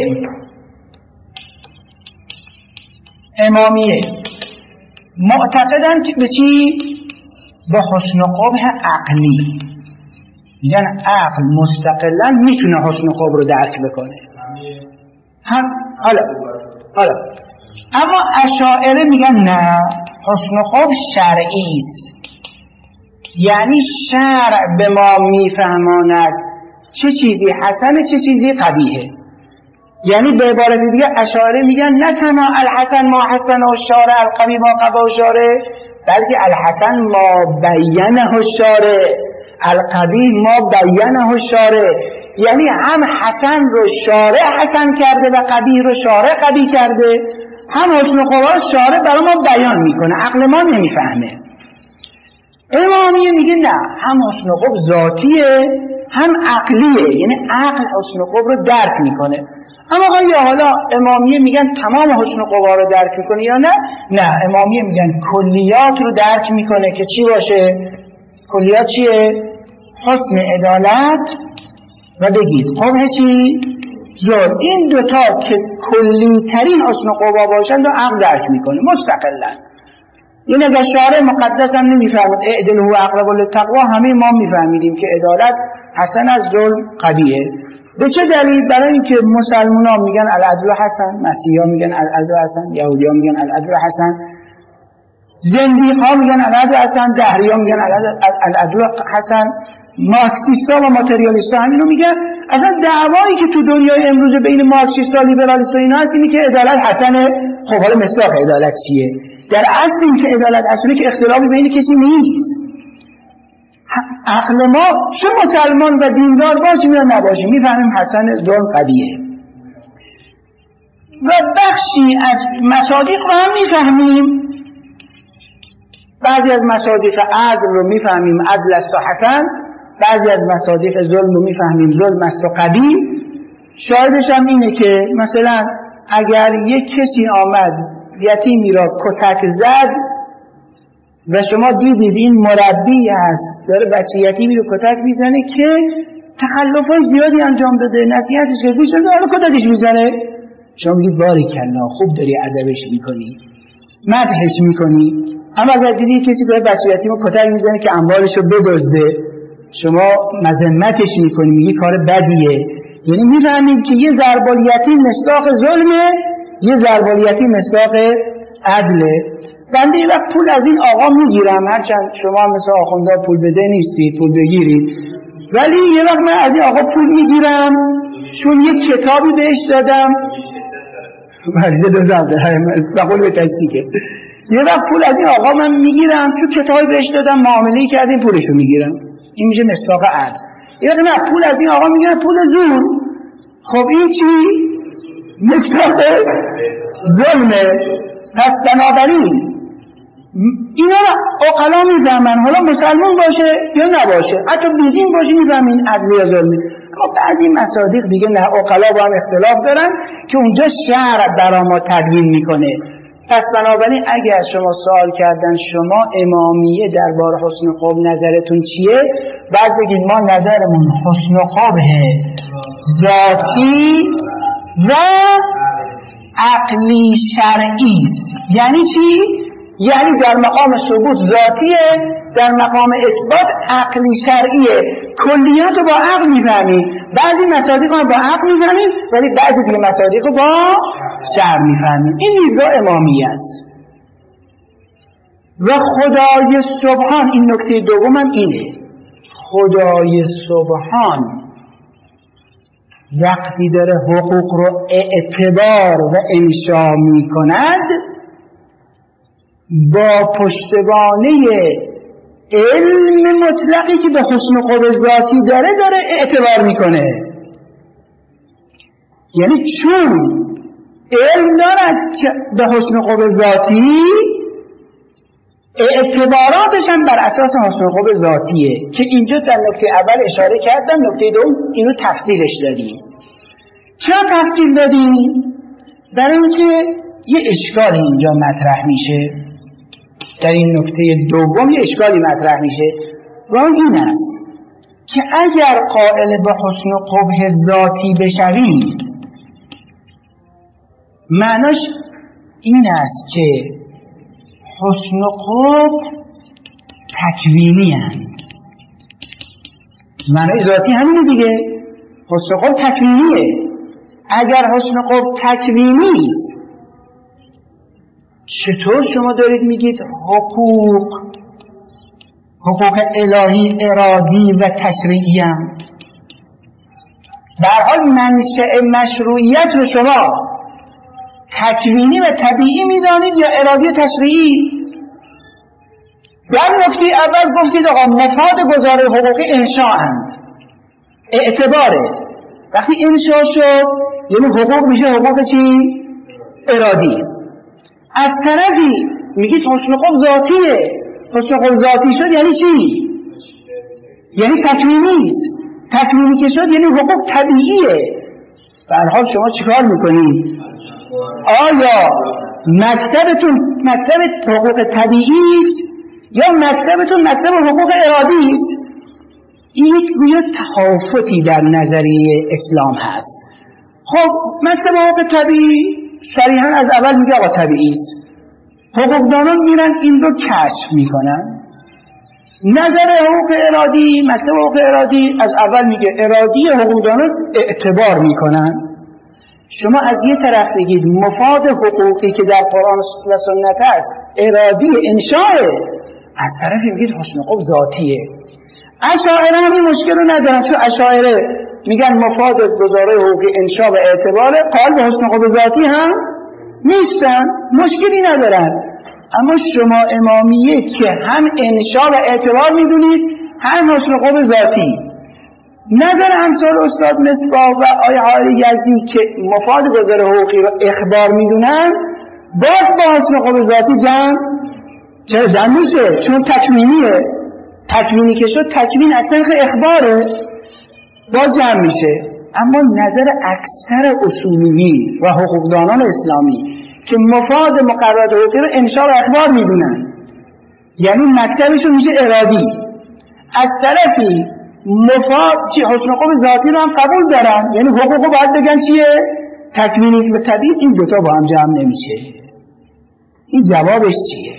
امامیه معتقدن به چی؟ به حسن خوب عقلی. میگن عقل مستقلا میتونه حسن خوب رو درک بکنه. هم حالا حالا اما اشاعره میگن نه، حسن خوب شرعی است. یعنی شرع به ما میفهماند چه چیزی حسنه چه چیزی قبیحه. یعنی به عبارت دیگه اشاعره میگن نه تنها الحسن ما حسن و شارع، القبیح ما قبیح و شارع، بلکه الحسن ما بینه و شارع، القبیح ما بینه و شارع. یعنی هم حسن رو شارع حسن کرده و قبیح رو شارع قبیح کرده، هم حسن خوب رو شارع برای ما بیان میکنه، عقل ما نمیفهمه. امامیه میگه نه، هم حسن خوب ذاتیه هم عقلیه، یعنی عقل حسن خوب رو درک میکنه. اما آیا حالا امامیه میگن تمام حسن خوب رو درک میکنه یا نه؟ نه، امامیه میگن کلیات رو درک میکنه که چی باشه؟ کلیات چیه؟ حسن عدالت و بگید قبح چی؟ ظلم. این دوتا که کلی ترین حسن خوب باشند و عقل درک میکنه مستقلا. این اگر شارع مقدس هم نمیفهمد اعدل هو اقرب للتقوا، همه ما میفهمیدیم که عدالت حسن از ظلم قبیحه. به چه دلیل؟ برای اینکه مسلمان ها میگن العدل حسن، مسیحی ها میگن العدل حسن، یهودی ها میگن العدل حسن، زندیق ها میگن العدل حسن، دهری ها میگن العدل حسن، مارکسیست ها و ماتریالیست ها همینو میگن. اصلا دعوایی که تو دنیای امروز بین مارکسیست ها لیبرالیست ها اینا هست اینه که عدالت حسنه. خب حالا مصداق عدالت چیه؟ در اصل این که عدالت حسنه که اختلافی بین کسی نیست. عقل ما چه مسلمان و دیندار باشیم یا نباشیم میفهمیم حسن ظلم قبیحه و بخشی از مصادیق رو هم میفهمیم. بعضی از مصادیق عدل رو میفهمیم عدل است و حسن، بعضی از مصادیق ظلم رو میفهمیم ظلم است و قبیح. شاهدش هم اینه که مثلا اگر یک کسی آمد یتیمی را کتک زد و شما دیدید این مربی هست داره بچه یتیمی رو کتک میزنه که تخلفات زیادی انجام داده، نصیحتش که گوش نده، حالا کتکش میزنه، شما میگید باریکلا خوب داری ادبش میکنی، مدحش میکنی. اما اگر دیدی کسی داره بچه یتیم رو کتک میزنه که اموالش رو بدزده، شما مذمتش میکنی، میگی کار بدیه. یعنی میفهمید که یه ضرب الیتیم مصداق ظلمه، یه ضرب الیتیم مصداق عدله. بنده یه وقت پول از این آقا میگیرم، هرچند شما هم مثل آخونده پول بده نیستید، پول بگیرید، ولی یه وقت من از این آقا پول میگیرم چون یه کتابی بهش دادم مریضه دو زنده بقول به تشکیکه. یه وقت پول از این آقا من میگیرم چون کتابی بهش دادم، معامله‌ای کردیم پولشو میگیرم، این میشه مصداق عدل. یه وقت نه، پول از این آقا میگیرم پول زور، خب این چی؟ مصداق ظلمه. پس بنابراین اینا رو عقلا میفهمن، حالا مسلمان باشه یا نباشه، حتی بیدین باشه میفهمین عدل یا ظلمه. اما بعضی مصادیق دیگه نه، عقلا با هم اختلاف دارن که اونجا شرع برای ما تدوین میکنه. پس بنابراین اگر شما سوال کردن شما امامیه درباره حسن خوب نظرتون چیه، بعد بگید ما نظرمون حسن خوب ذاتی و عقلی شرعی است. یعنی چی؟ یعنی در مقام ثبوت ذاتیه، در مقام اثبات عقلی شرعیه. کلیات رو با عقل میفهمیم، بعضی مصادیق رو با عقل میفهمیم ولی بعضی دیگه مصادیق رو با شرع میفهمیم. این دیدگاه امامیه است. و خدای سبحان، این نکته دومم اینه، خدای سبحان وقتی داره حقوق رو اعتبار و انشا می کند با پشتوانه علم مطلقی که به حسن خوب ذاتی داره داره اعتبار میکنه. یعنی چون علم دارد که به حسن خوب ذاتی، اعتباراتش هم بر اساس حسن خوب ذاتیه که اینجا در نکته اول اشاره کردم. نکته دوم اینو تفصیلش دادیم. چرا تفصیل دادیم؟ برای اینکه یه اشکال اینجا مطرح میشه. در این نکته دوم یه اشکالی مطرح میشه و اون این است که اگر قائل به حسن و قبح ذاتی بشویم معناش این است که حسن و قبح تکوینی هستند. معنای ذاتی همینه دیگه، حسن و قبح تکوینیه. اگر حسن و قبح تکوینی است چطور شما دارید میگید حقوق حقوق الهی ارادی و تشریعی هم؟ در حال منشأ مشروعیت رو شما تکوینی و طبیعی میدانید یا ارادی و تشریعی؟ در نکته اول گفتید آقا مفاد گزاره حقوقی انشاءند، اعتباره. وقتی انشاء شد یعنی حقوق میشه حقوق چی؟ ارادی. از طرفی میگید حسن و قبح ذاتیه. حسن و قبح ذاتی شد یعنی چی؟ یعنی تکوینی است. تکوینی که شد یعنی حقوق طبیعیه. به هر حال شما چیکار میکنید؟ آیا مکتبتون مکتب حقوق طبیعی است یا مکتبتون مکتب حقوق ارادی است؟ این یک گویا تفاوتی در نظریه اسلام هست. خب مکتب حقوق طبیعی صریحاً از اول میگه آقا طبیعی است. حقوقدانان میرن این رو کشف میکنن. نظر حقوق ارادی، مکتب حقوق ارادی از اول میگه ارادی، حقوقدانان اعتبار میکنن. شما از یه طرف بگید مفاد حقوقی که در قرآن و سنت هست ارادی انشاءه، از طرف میگید حسن و قبح ذاتیه. اشاعره هم این مشکل رو ندارن، چون اشاعره میگن مفاد گزاره حقوقی انشاء و اعتباره، قائل به حسن و قبح ذاتی هم نیستن، مشکلی ندارن. اما شما امامیه که هم انشاء و اعتبار میدونید هم حسن و قبح ذاتی. نظر امثال استاد مصباح و آیه حائری یزدی که مفاد گزاره حقوقی رو اخبار میدونن باز با حسن و قبح ذاتی جمع چرا جمع میشه؟ چون تکوینیه. تکوینی که شد تکوین از طریق اخباره، باز جمع میشه. اما نظر اکثر اصولیین و حقوقدانان اسلامی که مفاد مقررات حقوقی رو انشاء و اخبار میدونن یعنی مکتبشون میشه ارادی. از طرفی مفاد چی حسن و قبح ذاتی رو هم قبول دارن، یعنی حقوقو باید بگن چیه؟ تکوینی و طبیعی. این دوتا با هم جمع نمیشه. این جوابش چیه؟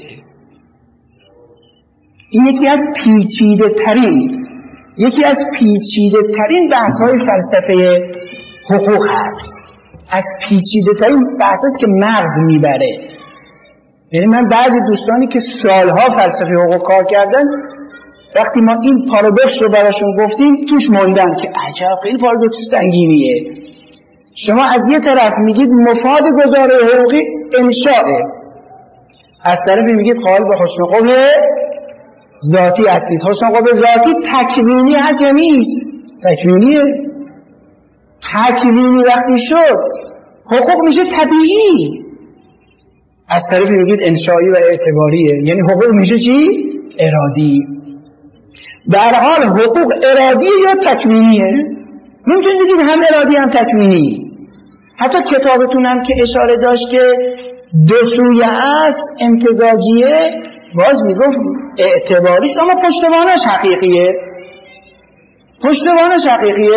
این یکی از پیچیده ترین یکی از پیچیده ترین بحث های فلسفه حقوق هست. از پیچیده ترین بحث هست که مغز میبره. یعنی من بعضی دوستانی که سالها فلسفه حقوق کار کردن وقتی ما این پارادوکس رو براشون گفتیم توش موندن که عجب خیلی پارادوکس سنگینیه. شما از یه طرف میگید مفاد گزاره حقوقی انشاءه، از طرفی میگید قائل به حسن و قبح ذاتی هستید. حسن و قبح ذاتی تکوینی هست یا نیست؟ تکوینیه. تکوینی وقتی شد حقوق میشه طبیعی، از طرفی میگید انشایی و اعتباریه، یعنی حقوق میشه چی؟ ارادی. در حال حقوق ارادی یا تکوینیه؟ نمیتونید بگید هم ارادی هم تکوینی. حتی کتابتون هم که اشاره داشت که دو سویه است امتزاجیه، باز میگفت اعتباریست اما پشتوانش حقیقیه. پشتوانش حقیقیه.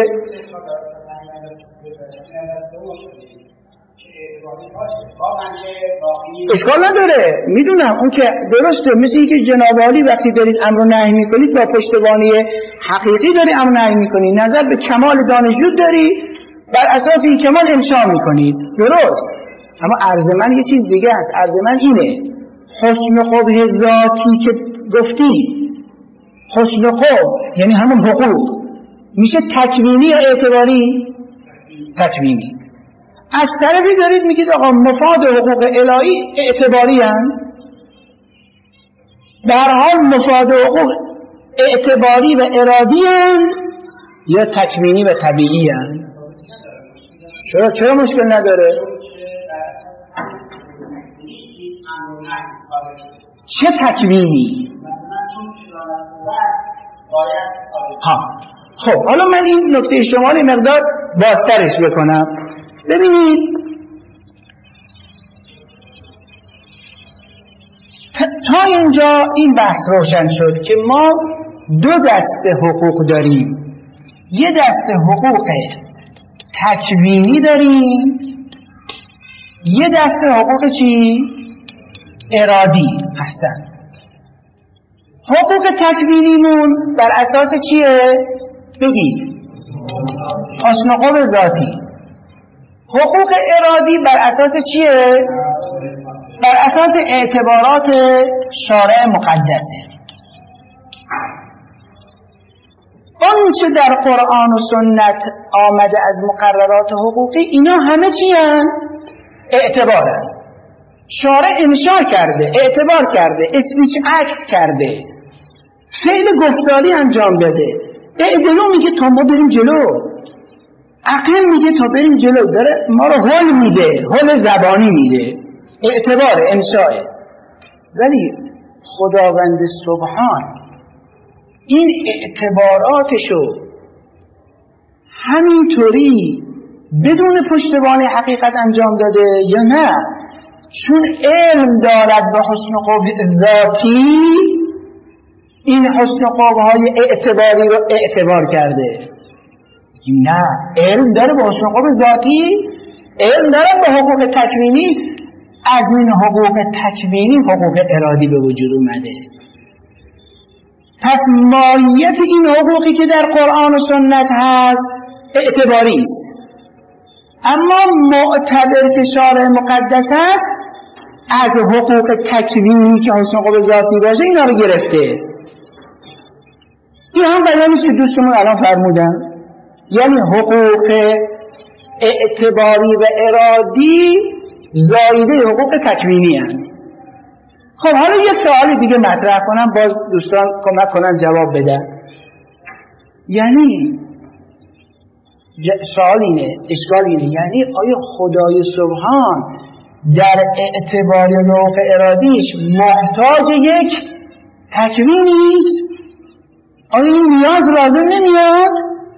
اشکال نداره، میدونم اون که درسته. مثل اینکه جناب عالی وقتی دارید امر و نهی میکنید با پشتوانی حقیقی داری امر و نهی میکنید، نظر به کمال دانشجو داری، بر اساس این کمال انشاء میکنید، درست. اما عرض من یه چیز دیگه است. عرض من اینه حسن و قبح ذاتی که گفتی، حسن و قبح یعنی همون حقوق، میشه تکوینی یا اعتباری؟ تکوینی. از طرفی دارید میگید آقا مفاد حقوق الهی اعتباری هستند. در حال مفاد حقوق اعتباری و ارادی هستند یا تکوینی و طبیعی هستند. چرا چرا مشکل نداره؟ چه تکوینی؟ ها خب حالا من این نکته شما رو مقدار بازترش بکنم. ببینید تا اینجا این بحث روشن شد که ما دو دسته حقوق داریم. یه دسته حقوق تکوینی داریم، یه دسته حقوق چی؟ ارادی. احسن. حقوق تکوینیمون بر اساس چیه؟ بگید. حسن و خوب ذاتی. حقوق ارادی بر اساس چیه؟ بر اساس اعتبارات شارع مقدسه. اون چه در قرآن و سنت آمده از مقررات حقوقی، اینا همه چی هن؟ اعتبارن. شارع انشاء کرده، اعتبار کرده، اسمیچ اکت کرده، فعل گفتاری انجام داده. اعدلو میگه تا ما بریم جلو، عقل میگه تا بریم جلو، داره ما رو هل میده، هل زبانی میده، اعتبار انشاء. ولی خداوند سبحان این اعتباراتشو همینطوری بدون پشتوانه حقیقت انجام داده یا نه؟ چون علم دارد به حسن خوب ذاتی، این حسن خوبهای اعتباری رو اعتبار کرده. نه، علم داره به حسن خوب ذاتی، علم داره به حقوق تکوینی. از این حقوق تکوینی حقوق ارادی به وجود اومده. پس ماهیت این حقوقی که در قرآن و سنت هست اعتباری است، اما معتبر که شارع مقدس هست از حقوق تکوینی که حسن خوب ذاتی باشه اینا رو گرفته. این هم بیانیست که دوستمون الان فرمودن، یعنی حقوق اعتباری و ارادی زایده حقوق تکوینی هست. خب حالا یه سوال دیگه مطرح کنم، باز دوستان کمک کنن جواب بدن. یعنی سوال اینه، اشکال اینه، یعنی آیا خدای سبحان در اعتبار حقوق ارادیش محتاج یک تکوینی است؟ آیا این نیاز لازم نمیاد؟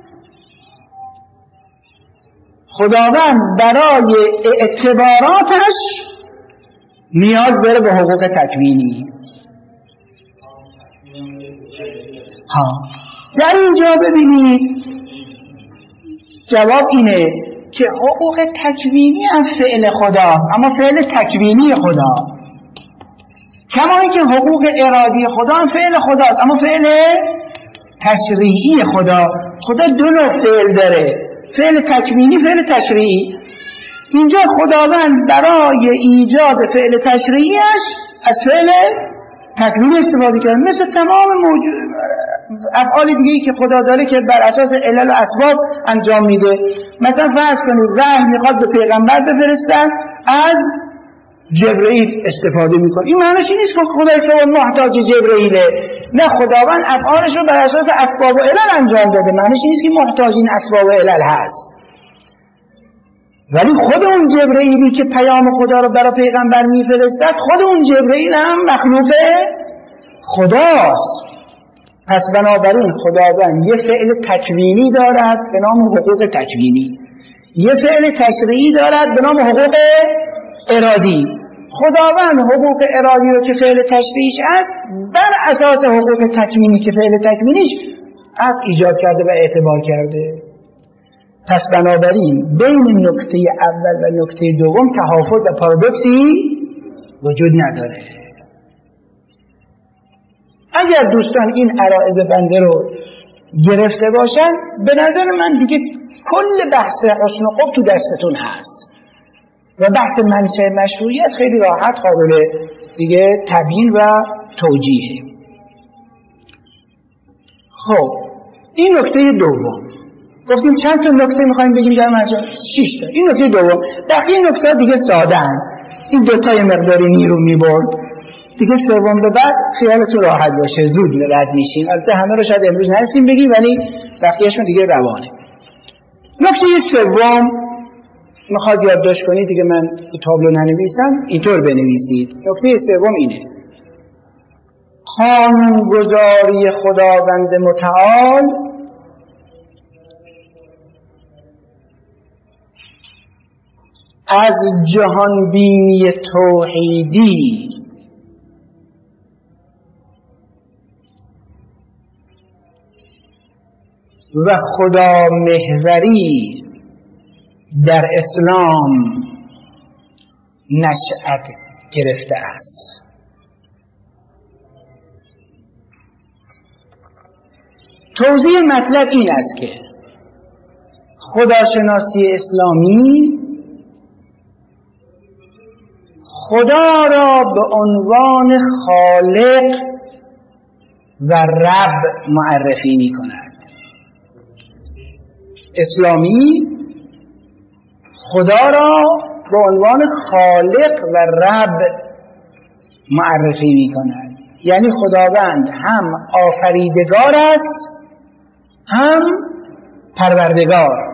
خداوند برای اعتباراتش نیاز داره به حقوق تکوینی. ها در اینجا ببینید جواب اینه که حقوق تکوینی هم فعل خداست، اما فعل تکوینی خدا، کما اینکه حقوق ارادی خدا هم فعل خداست، اما فعل تشریعی خدا. خدا دو نوع فعل داره، فعل تکوینی، فعل تشریعی. اینجا خداوند برای ایجاد فعل تشریعیش از فعل تکوینی استفاده کرد، مثل تمام موجود افعال دیگه‌ای که خدا داره که بر اساس علل و اسباب انجام میده. مثلا فرض کنید وحی میخواد به پیغمبر بفرستن، از جبرئیل استفاده میکنه. این معنیش این نیست که خدای شما محتاج جبرئیله، نه، خداوند افعالش رو بر اساس اسباب و علل انجام داده، معنیش این نیست که محتاج این اسباب و علل هست. ولی خود اون جبرئیلی که پیام خدا رو برای پیغمبر میفرستد، خود اون جبرئیل هم مخلوق خداست. پس بنابراین خداوند یه فعل تکوینی دارد به نام حقوق تکوینی، یه فعل تشریعی دارد به نام حقوق ارادی. خداوند حقوق ارادی رو که فعل تشریعیش است بر اساس حقوق تکوینی که فعل تکوینیش از ایجاد کرده و اعتبار کرده. پس بنابراین بین نکته اول و نکته دوم تحافظ و پارادوکسی وجود نداره. اگر دوستان این عرائض بنده رو گرفته باشن، به نظر من دیگه کل بحث حسن و خوب تو دستتون هست و بحث منشأ مشروعیت خیلی راحت قابل دیگه تبیین و توجیه. خب این نکته دوم. گفتیم چند تا نکته میخوایم بگیم در مجال؟ شش تا. این نکته دوم. بقیه نکته دیگه ساده ان. این دو تا مقداری نیرو میبرد. دیگه سوم به بعد خیالتون راحت باشه، زود رد میشیم. البته همه رو شاید امروز نرسیم بگیم، ولی بقیه‌شون دیگه روانه. نکته سوم میخواد یادداشت کنید، دیگه من تابلو ننویسم، اینطور بنویسید. نکته سوم اینه: قانون‌گذاری خداوند متعال از جهان بینی توحیدی و خدا محوری در اسلام نشأت گرفته است. توضیح مطلب این است که خداشناسی اسلامی خدا را به عنوان خالق و رب معرفی می کند. اسلامی خدا را به عنوان خالق و رب معرفی می کند. یعنی خداوند هم آفریدگار است هم پروردگار.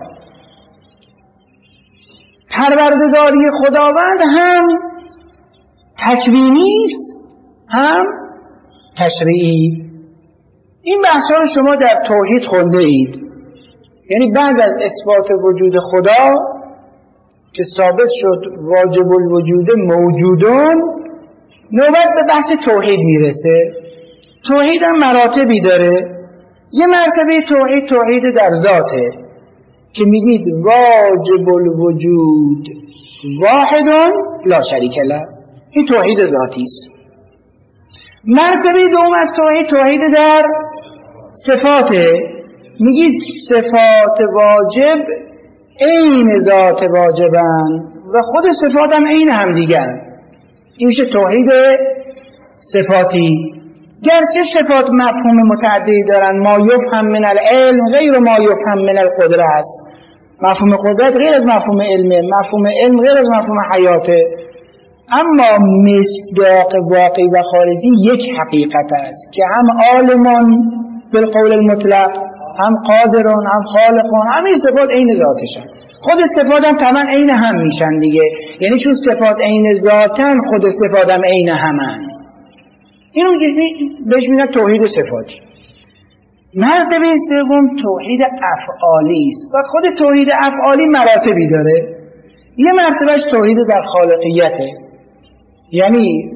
پروردگاری خداوند هم تکوینی است هم تشریعی. این بحثا رو شما در توحید خونده اید. یعنی بعد از اثبات وجود خدا که ثابت شد واجب الوجود موجودون، نوبت به بحث توحید میرسه. توحید هم مراتبی داره. یه مرتبه توحید توحید در ذاته که میگید واجب الوجود واحد لا شریک له، این توحید ذاتی است. مرتبه دوم از توحید توحید در صفاته، میگید صفات واجب عین ذات واجبن و خود صفات هم عین هم دیگر. این میشه توحید صفاتی. گرچه صفات مفهوم متعددی دارن، ما یفهم من العلم غیر ما یفهم من القدره است. مفهوم قدرت غیر از مفهوم علمه، مفهوم علم غیر از مفهوم حیاته. اما مصداق واقعی و خارجی یک حقیقت است که هم عالمون بالقول المطلق، هم قادرون، هم خالقون، همین صفات عین ذاتشن. خود صفات هم تمام عین هم میشن دیگه. یعنی چون صفات عین ذاتن، خود صفات هم عین همن. اینو بهش میگن توحید صفاتی. مرتبه سوم توحید افعالی است و خود توحید افعالی مراتبی داره. یه مرتبهش توحید در خالقیته، یعنی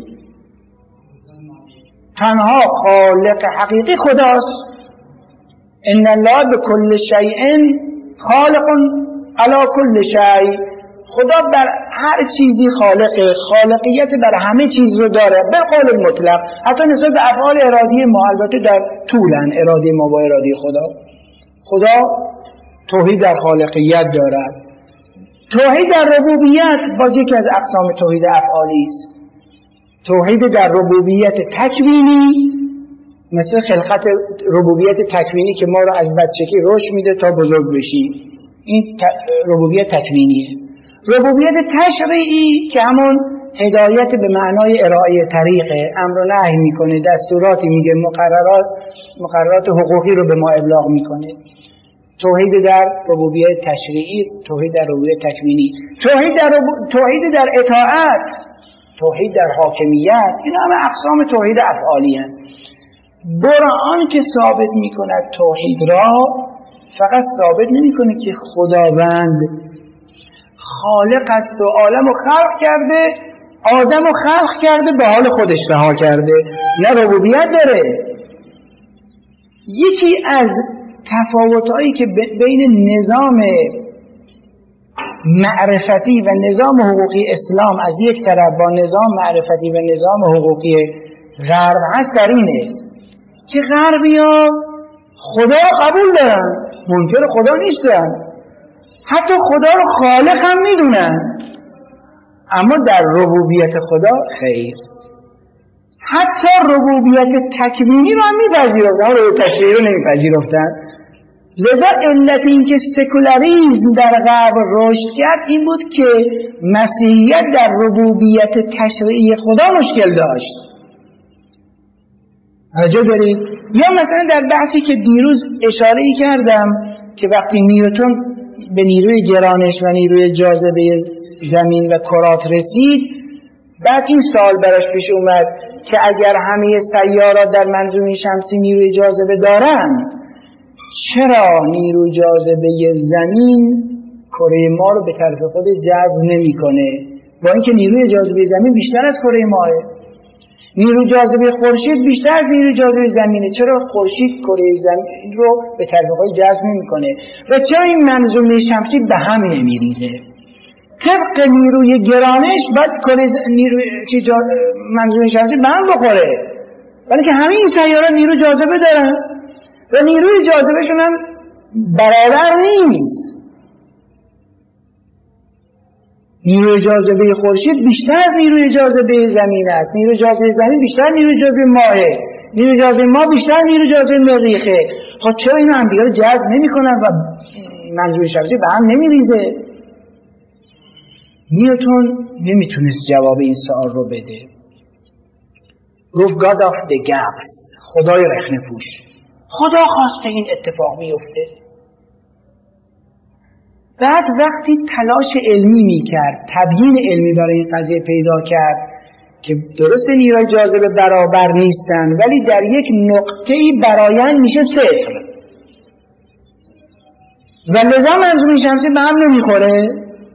تنها خالق حقیقی خداست. ان الله بكل شیء خالق علی کل شیء. خدا بر هر چیزی خالقه، خالقیت بر همه چیز رو داره به قول المطلق، حتی نسبت به افعال ارادی ما، البته در طولن ارادی ما با ارادی خدا. خدا توحید در خالقیت دارد. توحید در ربوبیت باز یکی از اقسام توحید افعالی است. توحید در ربوبیت تکوینی، مثل خلقت ربوبیت تکوینی که ما رو از بچگی رشد میده تا بزرگ بشیم، این ربوبیت تکوینیه. ربوبیت تشریعی که همون هدایت به معنای ارائه طریقه، امر و نهی میکنه، دستوراتی میگه، مقررات مقررات حقوقی رو به ما ابلاغ میکنه. توحید در ربوبیت تشریعی، توحید در ربوبیت تکوینی، توحید در ربو... توحید در اطاعت، توحید در حاکمیت. این همه اقسام توحید افعالی هستند. قرآن که ثابت میکند توحید را، فقط ثابت نمیکنه که خداوند خالق است و عالم رو خلق کرده، آدم رو خلق کرده، به حال خودش رها کرده. نه، ربوبیت داره. یکی از تفاوت‌هایی که بین نظام معرفتی و نظام حقوقی اسلام از یک طرف با نظام معرفتی و نظام حقوقی غرب هست در اینه که غربی‌ها خدا قبول دارن، منکر خدا نیستن، حتی خدا رو خالق هم میدونن، اما در ربوبیت خدا خیر. حتی ربوبیت تکوینی رو هم میپذیرفتن، رو تشریعی رو نمیپذیرفتن. لذا علت این که سکولاریسم در غرب رشد کرد این بود که مسیحیت در ربوبیت تشریعی خدا مشکل داشت. توجه دارید؟ یا مثلا در بحثی که دیروز اشاره کردم که وقتی نیوتن به نیروی گرانش و نیروی جاذبه زمین و کرات رسید، بعد این سوال براش پیش اومد که اگر همه سیارات در منظومه شمسی نیروی جاذبه دارن، چرا نیروی جاذبه زمین کره ما رو به طرف خود جذب نمیکنه، با اینکه نیروی جاذبه زمین بیشتر از کره ماه؟ نیروی جاذبه خورشید بیشتر از نیروی جاذبه زمینه. چرا؟ خورشید کره زمین رو به طریقای جذب نمی‌کنه و چرا این منظومه شمسی به هم نمیریزه. طبق نیروی گرانش باید کره نیروی چی جا... منظومه شمسی به هم بخوره، ولی که همه این سیارات نیروی جاذبه دارن و نیروی جاذبهشون هم برابر نیست. نیروی جاذبه خورشید بیشتر از نیروی جاذبه زمین است، نیروی جاذبه زمین بیشتر نیروی جاذبه ماهه، نیروی جاذبه ماه بیشتر نیروی جاذبه مریخه. خب چرا اینا هم دیگه رو جذب نمی‌کنن و منظومه شمسی به هم نمیریزه؟ نیوتن نمیتونست جواب این سوال رو بده. گفت God of the gaps، خدای رخنه پوش. خدا خواسته این اتفاق بیفته. بعد وقتی تلاش علمی میکرد، تبیین علمی برای این قضیه پیدا کرد که درست نیروی جاذبه برابر نیستن ولی در یک نقطه‌ای برایند میشه صفر و لذا منظومه شمسی به هم نمیخوره.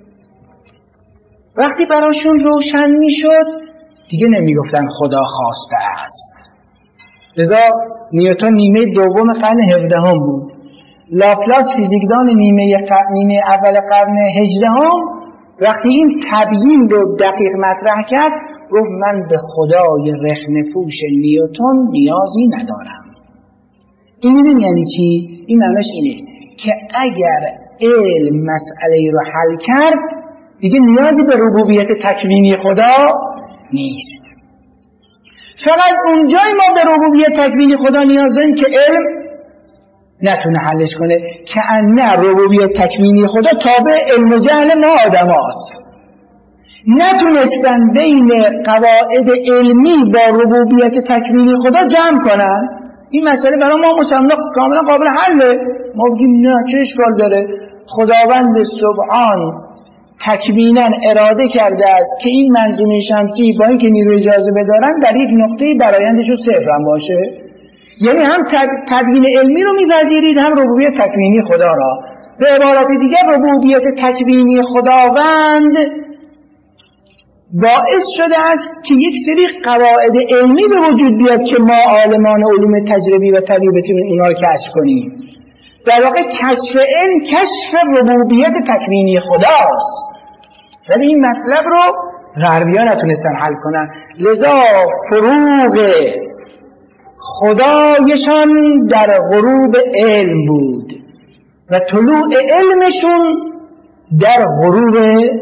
وقتی براشون روشن میشد دیگه نمیگفتن خدا خواسته است. لذا نیوتن نیمه دوم قرن هفدهم بود. لاپلاس فیزیکدان نیمه, نیمه اول قرن هجدهم وقتی این تبیین رو دقیق مطرح کرد گفت من به خدای رخنه پوش نیوتن نیازی ندارم. این میدون یعنی چی؟ این معنیش اینه که اگر علم مسئله رو حل کرد دیگه نیازی به ربوبیت تکوینی خدا نیست. فقط اونجای ما به ربوبیت تکوینی خدا نیاز داریم که علم نتونه حلش کنه، که نه ربوبیت تکوینی خدا تابع علم و جهل ما آدم هاست. نتونستن بین قواعد علمی با ربوبیت تکوینی خدا جمع کنن. این مسئله برای ما مسلمان کاملا قابل حله. ما بگیم نه چه اشکال داره، خداوند سبحان تکویناً اراده کرده است که این منظومه شمسی با اینکه نیروی جاذبه دارن در یک نقطه برآیندشون صفر هم باشه. یعنی هم تبیین علمی رو می‌پذیرید هم ربوبیت تکوینی خدا را. به عبارت دیگر ربوبیت تکوینی خداوند باعث شده است که یک سری قواعد علمی به وجود بیاد که ما عالمان علوم تجربی و طبیعی بتونیم اینا رو کشف کنیم. در واقع کشف علم کشف ربوبیت تکوینی خداست، ولی این مطلب رو غربی‌ها نتونستن حل کنن. لذا فروغ خدایشان در غروب علم بود و طلوع علمشون در غروب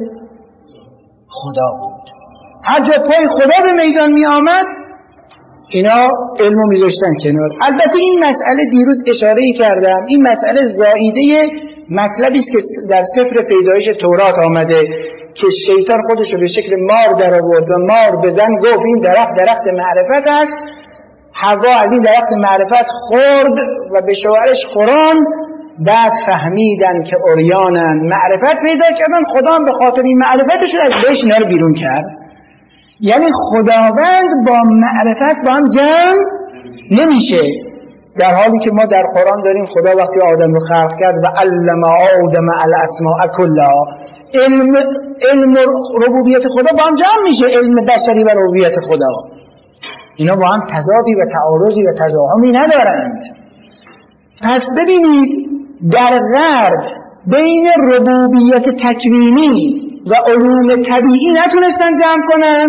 خدا بود. هر جا پای خدا به میدان می آمد اینا علمو می ذاشتن کنار. البته این مسئله دیروز اشاره کردم، این مسئله زائیده مطلبی است که در سفر پیدایش تورات آمده که شیطان خودشو به شکل مار در آورد و مار بزن گفت این درخت درخت معرفت است. حوا از این درخت معرفت خورد و به شوهرش خوراند. بعد فهمیدن که عریانن، معرفت پیدا کردن. خدا هم به خاطر این معرفتشون از بهش اینا رو بیرون کرد. یعنی خداوند با معرفت با هم جمع نمیشه، در حالی که ما در قرآن داریم خدا وقتی آدم رو خلق کرد و علم آدم الاسماء کلها، علم علم ربوبیت خدا با هم جمع میشه، علم بشری و ربوبیت خدا. اینا با هم تضادی و تعارضی و تزاحمی ندارند. پس ببینید در غرب بین ربوبیت تکوینی و علوم طبیعی نتونستن جمع کنن.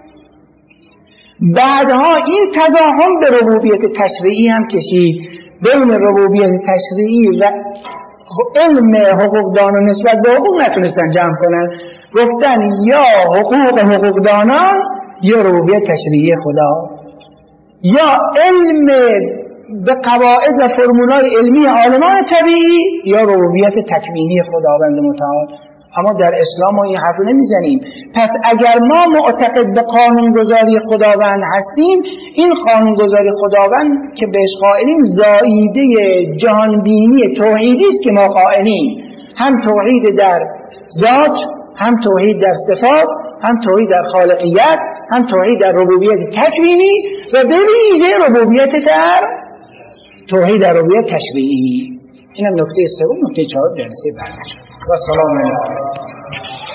بعدها این تزاحم به ربوبیت تشریعی هم کشید. بین ربوبیت تشریعی و علم حقوقدان و نسبت به حقوق نتونستن جمع کنن. گفتن یا حقوق حقوقدانان یا ربوبیت تشریعی خدا، یا علم به قواعد و فرمولای علمی عالمان طبیعی یا ربوبیت تکوینی خداوند متعال. اما در اسلام ما این حرف نمیزنیم. پس اگر ما معتقد به قانونگذاری خداوند هستیم، این قانونگذاری خداوند که بهش قائلیم زائیده جهانبینی توحیدی است که ما قائلیم. هم توحید در ذات، هم توحید در صفات، هم توحید در خالقیت، هم توحید در ربوبیت تکوینی و به ویژه ربوبیت در توحید در ربوبیت تشریعی. اینم نکته سوم. نکته چهارم جلسه بعد. و سلام علیکم.